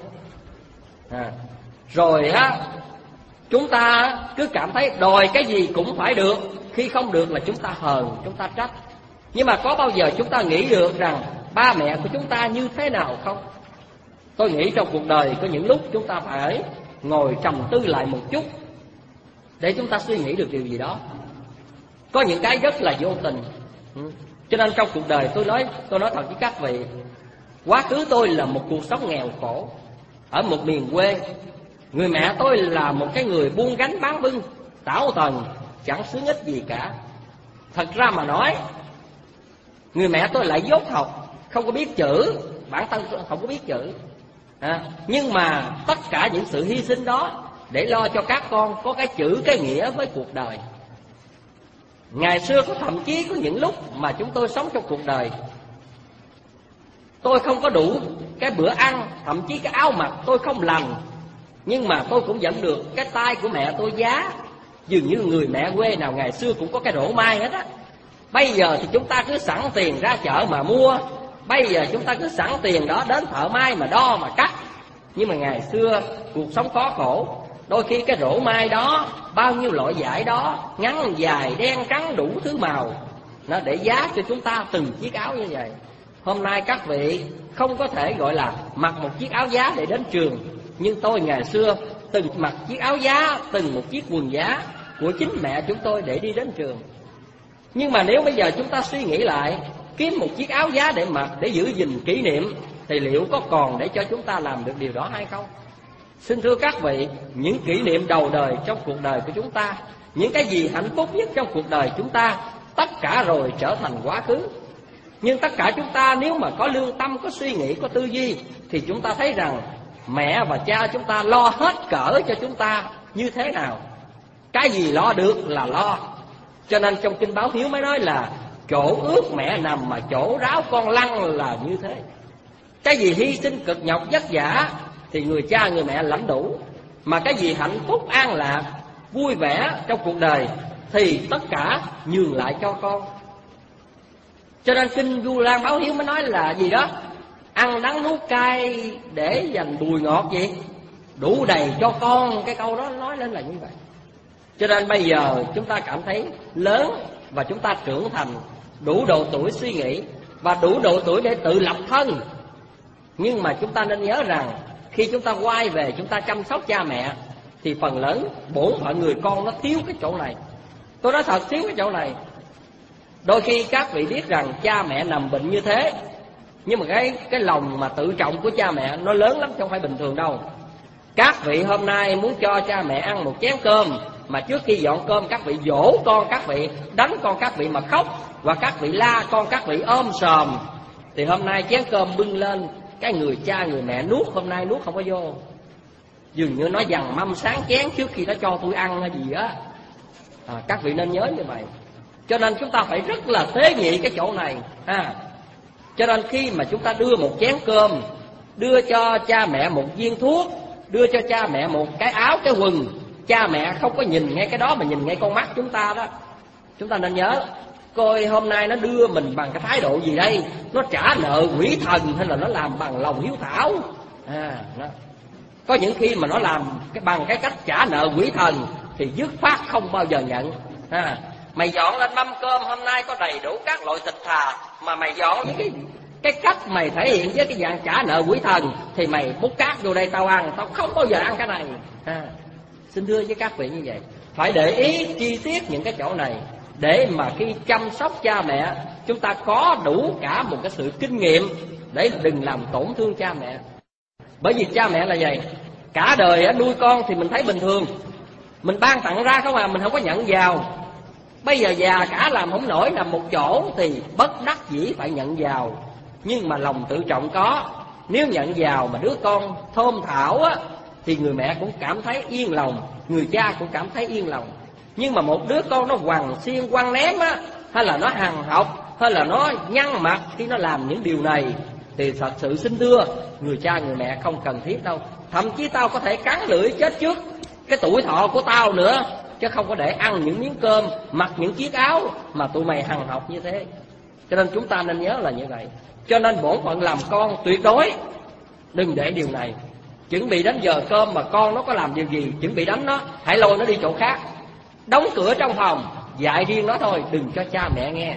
à. Rồi á, chúng ta cứ cảm thấy đòi cái gì cũng phải được, khi không được là chúng ta hờn, chúng ta trách. Nhưng mà có bao giờ chúng ta nghĩ được rằng ba mẹ của chúng ta như thế nào không? Tôi nghĩ trong cuộc đời có những lúc chúng ta phải ngồi trầm tư lại một chút để chúng ta suy nghĩ được điều gì đó. Có những cái rất là vô tình. Cho nên trong cuộc đời tôi nói tôi nói thật với các vị, quá khứ tôi là một cuộc sống nghèo khổ ở một miền quê. Người mẹ tôi là một cái người buôn gánh bán bưng, tảo tần, chẳng xứng ích gì cả. Thật ra mà nói, người mẹ tôi lại dốt học, không có biết chữ, bản thân không có biết chữ. à, Nhưng mà tất cả những sự hy sinh đó để lo cho các con có cái chữ, cái nghĩa với cuộc đời. Ngày xưa có thậm chí có những lúc mà chúng tôi sống trong cuộc đời, tôi không có đủ cái bữa ăn, thậm chí cái áo mặc tôi không lành, nhưng mà tôi cũng vẫn được cái tay của mẹ tôi giá. Dường như người mẹ quê nào ngày xưa cũng có cái rổ mai hết á. Bây giờ thì chúng ta cứ sẵn tiền ra chợ mà mua, bây giờ chúng ta cứ sẵn tiền đó đến thợ mai mà đo mà cắt. Nhưng mà ngày xưa cuộc sống khó khổ, đôi khi cái rổ mai đó, bao nhiêu loại vải đó, ngắn dài đen trắng đủ thứ màu, nó để giá cho chúng ta từng chiếc áo như vậy. Hôm nay các vị không có thể gọi là mặc một chiếc áo giá để đến trường, nhưng tôi ngày xưa từng mặc chiếc áo giá, từng một chiếc quần giá của chính mẹ chúng tôi để đi đến trường. Nhưng mà nếu bây giờ chúng ta suy nghĩ lại, kiếm một chiếc áo giá để mặc, để giữ gìn kỷ niệm, thì liệu có còn để cho chúng ta làm được điều đó hay không? Xin thưa các vị, những kỷ niệm đầu đời trong cuộc đời của chúng ta, những cái gì hạnh phúc nhất trong cuộc đời chúng ta, tất cả rồi trở thành quá khứ. Nhưng tất cả chúng ta nếu mà có lương tâm, có suy nghĩ, có tư duy, thì chúng ta thấy rằng mẹ và cha chúng ta lo hết cỡ cho chúng ta như thế nào. Cái gì lo được là lo. Cho nên trong Kinh Báo Hiếu mới nói là chỗ ước mẹ nằm mà chỗ ráo con lăn là như thế. Cái gì hy sinh cực nhọc vất vả thì người cha người mẹ lãnh đủ. Mà cái gì hạnh phúc an lạc, vui vẻ trong cuộc đời thì tất cả nhường lại cho con. Cho nên Kinh Vu Lan Báo Hiếu mới nói là gì đó, ăn đắng nuốt cay để dành bùi ngọt gì, đủ đầy cho con. Cái câu đó nói lên là như vậy. Cho nên bây giờ chúng ta cảm thấy lớn và chúng ta trưởng thành, đủ độ tuổi suy nghĩ và đủ độ tuổi để tự lập thân. Nhưng mà chúng ta nên nhớ rằng khi chúng ta quay về chúng ta chăm sóc cha mẹ thì phần lớn bổn phận người con nó thiếu cái chỗ này. Tôi nói thật, thiếu cái chỗ này. Đôi khi các vị biết rằng cha mẹ nằm bệnh như thế, nhưng mà cái cái lòng mà tự trọng của cha mẹ nó lớn lắm, không phải bình thường đâu. Các vị hôm nay muốn cho cha mẹ ăn một chén cơm, mà trước khi dọn cơm các vị dỗ con các vị, đánh con các vị mà khóc, và các vị la con các vị ôm sòm, thì hôm nay chén cơm bưng lên, cái người cha người mẹ nuốt hôm nay nuốt không có vô. Dường như nó dằn mâm sáng chén trước khi nó cho tôi ăn hay gì á. À, các vị nên nhớ như vậy. Cho nên chúng ta phải rất là tế nhị cái chỗ này ha. Cho nên khi mà chúng ta đưa một chén cơm, đưa cho cha mẹ một viên thuốc, đưa cho cha mẹ một cái áo, cái quần, cha mẹ không có nhìn ngay cái đó mà nhìn ngay con mắt chúng ta đó. Chúng ta nên nhớ, coi hôm nay nó đưa mình bằng cái thái độ gì đây? Nó trả nợ quỷ thần hay là nó làm bằng lòng hiếu thảo? À, đó. Có những khi mà nó làm cái bằng cái cách trả nợ quỷ thần thì dứt phát không bao giờ nhận. À, mày dọn lên mâm cơm hôm nay có đầy đủ các loại thịt thà, mà mày dọn với cái cái cách mày thể hiện với cái dạng trả nợ quỷ thần thì mày bút cát vô đây tao ăn, tao không bao giờ ăn cái này. À, xin thưa với các vị như vậy, phải để ý chi tiết những cái chỗ này để mà khi chăm sóc cha mẹ chúng ta có đủ cả một cái sự kinh nghiệm để đừng làm tổn thương cha mẹ. Bởi vì cha mẹ là vậy, cả đời nuôi con thì mình thấy bình thường, mình ban tặng ra không à, mình không có nhận vào. Bây giờ già cả làm không nổi nằm một chỗ thì bất đắc dĩ phải nhận vào. Nhưng mà lòng tự trọng có, nếu nhận vào mà đứa con thơm thảo á, thì người mẹ cũng cảm thấy yên lòng, người cha cũng cảm thấy yên lòng. Nhưng mà một đứa con nó quằn xiên quăng ném á, hay là nó hằn học, hay là nó nhăn mặt khi nó làm những điều này, thì thật sự xin thưa, người cha người mẹ không cần thiết đâu. Thậm chí tao có thể cắn lưỡi chết trước cái tuổi thọ của tao nữa, chứ không có để ăn những miếng cơm, mặc những chiếc áo mà tụi mày hằn học như thế. Cho nên chúng ta nên nhớ là như vậy. Cho nên bổn phận làm con tuyệt đối đừng để điều này. Chuẩn bị đến giờ cơm mà con nó có làm điều gì, chuẩn bị đánh nó, hãy lôi nó đi chỗ khác, đóng cửa trong phòng, dạy riêng nó thôi, đừng cho cha mẹ nghe.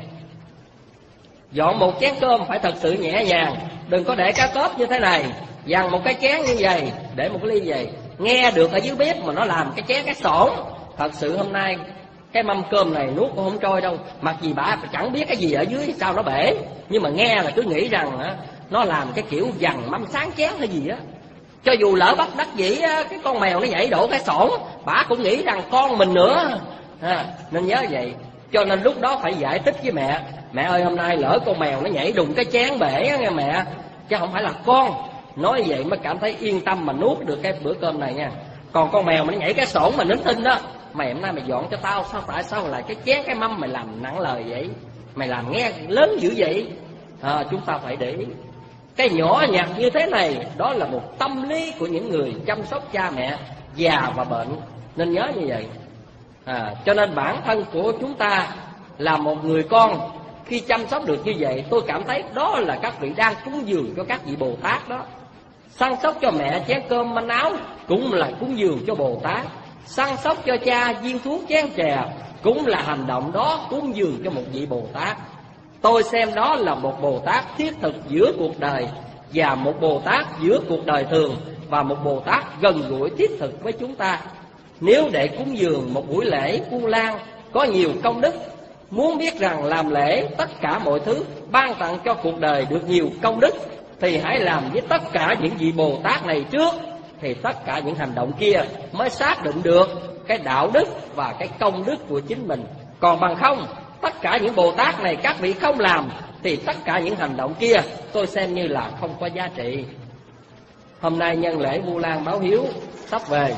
Dọn một chén cơm phải thật sự nhẹ nhàng, đừng có để cá cớp như thế này, dằn một cái chén như vậy, để một cái ly vậy, nghe được ở dưới bếp mà nó làm cái chén cái xổn. Thật sự hôm nay cái mâm cơm này nuốt cũng không trôi đâu. Mặc gì bà chẳng biết cái gì ở dưới sao nó bể, nhưng mà nghe là cứ nghĩ rằng á, nó làm cái kiểu dằn mâm sáng chén hay gì á. Cho dù lỡ bắt đắc dĩ á, cái con mèo nó nhảy đổ cái xổn, bà cũng nghĩ rằng con mình nữa à, nên nhớ vậy. Cho nên lúc đó phải giải thích với mẹ, mẹ ơi hôm nay lỡ con mèo nó nhảy đùng cái chén bể á nghe mẹ, chứ không phải là con. Nói vậy mới cảm thấy yên tâm mà nuốt được cái bữa cơm này nha. Còn con mèo mà nó nhảy cái xổn mà nín thinh đó, mày hôm nay mày dọn cho tao, sao tại sao lại cái chén cái mâm mày làm nặng lời vậy, mày làm nghe lớn dữ vậy. À, chúng ta phải để ý Cái nhỏ nhặt như thế này, đó là một tâm lý của những người chăm sóc cha mẹ già và bệnh, nên nhớ như vậy. à, Cho nên bản thân của chúng ta là một người con, khi chăm sóc được như vậy, tôi cảm thấy đó là các vị đang cúng dường cho các vị Bồ Tát đó. Săn sóc cho mẹ chén cơm manh áo cũng là cúng dường cho Bồ Tát. Săn sóc cho cha viên thuốc chén chè cũng là hành động đó cúng dường cho một vị Bồ Tát. Tôi xem đó là một Bồ Tát thiết thực giữa cuộc đời, và một Bồ Tát giữa cuộc đời thường, và một Bồ Tát gần gũi thiết thực với chúng ta. Nếu để cúng dường một buổi lễ Vu Lan có nhiều công đức, muốn biết rằng làm lễ tất cả mọi thứ ban tặng cho cuộc đời được nhiều công đức, thì hãy làm với tất cả những vị Bồ Tát này trước, thì tất cả những hành động kia mới xác định được cái đạo đức và cái công đức của chính mình. Còn bằng không, tất cả những Bồ Tát này các vị không làm, thì tất cả những hành động kia tôi xem như là không có giá trị. Hôm nay nhân lễ Vu Lan báo hiếu sắp về,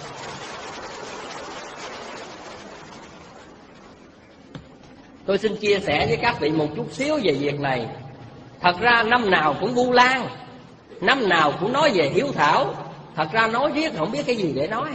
tôi xin chia sẻ với các vị một chút xíu về việc này. Thật ra năm nào cũng Vu Lan, năm nào cũng nói về hiếu thảo. Thật ra nói riết không biết cái gì để nói,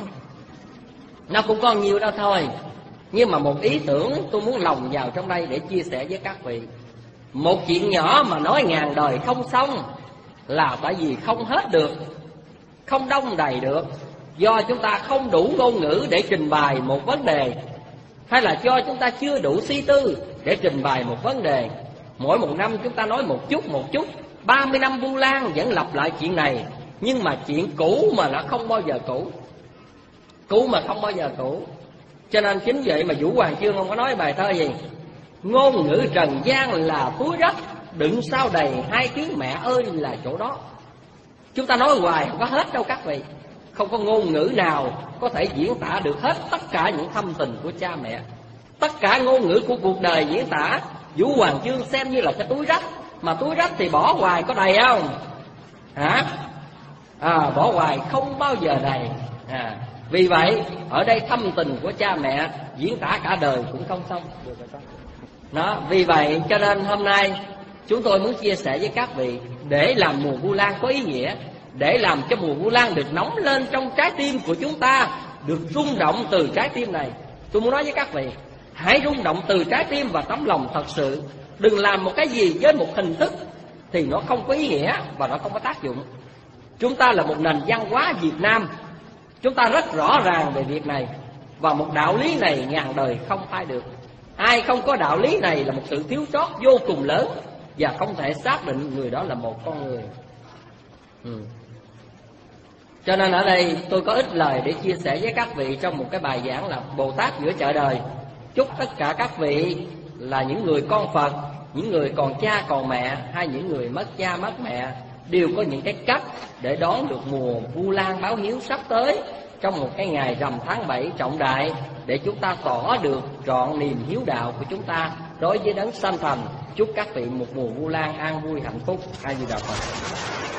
nó cũng còn nhiều đâu thôi. Nhưng mà một ý tưởng tôi muốn lồng vào trong đây để chia sẻ với các vị. Một chuyện nhỏ mà nói ngàn đời không xong, là tại vì không hết được, không đông đầy được. Do chúng ta không đủ ngôn ngữ để trình bày một vấn đề, hay là do chúng ta chưa đủ suy tư để trình bày một vấn đề. Mỗi một năm chúng ta nói một chút một chút. Ba mươi năm Vu Lan vẫn lặp lại chuyện này, nhưng mà chuyện cũ mà nó không bao giờ cũ, cũ mà không bao giờ cũ. Cho nên chính vậy mà Vũ Hoàng Chương không có nói bài thơ gì: ngôn ngữ trần gian là túi đất, đựng sao đầy hai tiếng mẹ ơi là chỗ đó. Chúng ta nói hoài không có hết đâu các vị. Không có ngôn ngữ nào có thể diễn tả được hết tất cả những thâm tình của cha mẹ. Tất cả ngôn ngữ của cuộc đời diễn tả, Vũ Hoàng Chương xem như là cái túi rách. Mà túi rách thì bỏ hoài có đầy không? Hả? À, bỏ hoài không bao giờ đầy. à, Vì vậy ở đây thâm tình của cha mẹ diễn tả cả đời cũng không xong. Đó, vì vậy cho nên hôm nay chúng tôi muốn chia sẻ với các vị, để làm mùa Vu Lan có ý nghĩa, để làm cho mùa Vu Lan được nóng lên trong trái tim của chúng ta, được rung động từ trái tim này. Tôi muốn nói với các vị, hãy rung động từ trái tim và tấm lòng thật sự. Đừng làm một cái gì với một hình thức thì nó không có ý nghĩa và nó không có tác dụng. Chúng ta là một nền văn hóa Việt Nam, chúng ta rất rõ ràng về việc này, và một đạo lý này ngàn đời không thay được. Ai không có đạo lý này là một sự thiếu sót vô cùng lớn, và không thể xác định người đó là một con người. ừ. Cho nên ở đây tôi có ít lời để chia sẻ với các vị trong một cái bài giảng là Bồ Tát giữa chợ đời. Chúc tất cả các vị là những người con Phật, những người còn cha còn mẹ, hay những người mất cha mất mẹ, đều có những cái cách để đón được mùa Vu Lan báo hiếu sắp tới, trong một cái ngày rằm tháng bảy trọng đại, để chúng ta tỏ được trọn niềm hiếu đạo của chúng ta đối với đấng sanh thành. Chúc các vị một mùa Vu Lan an vui hạnh phúc. A Di Đà Phật.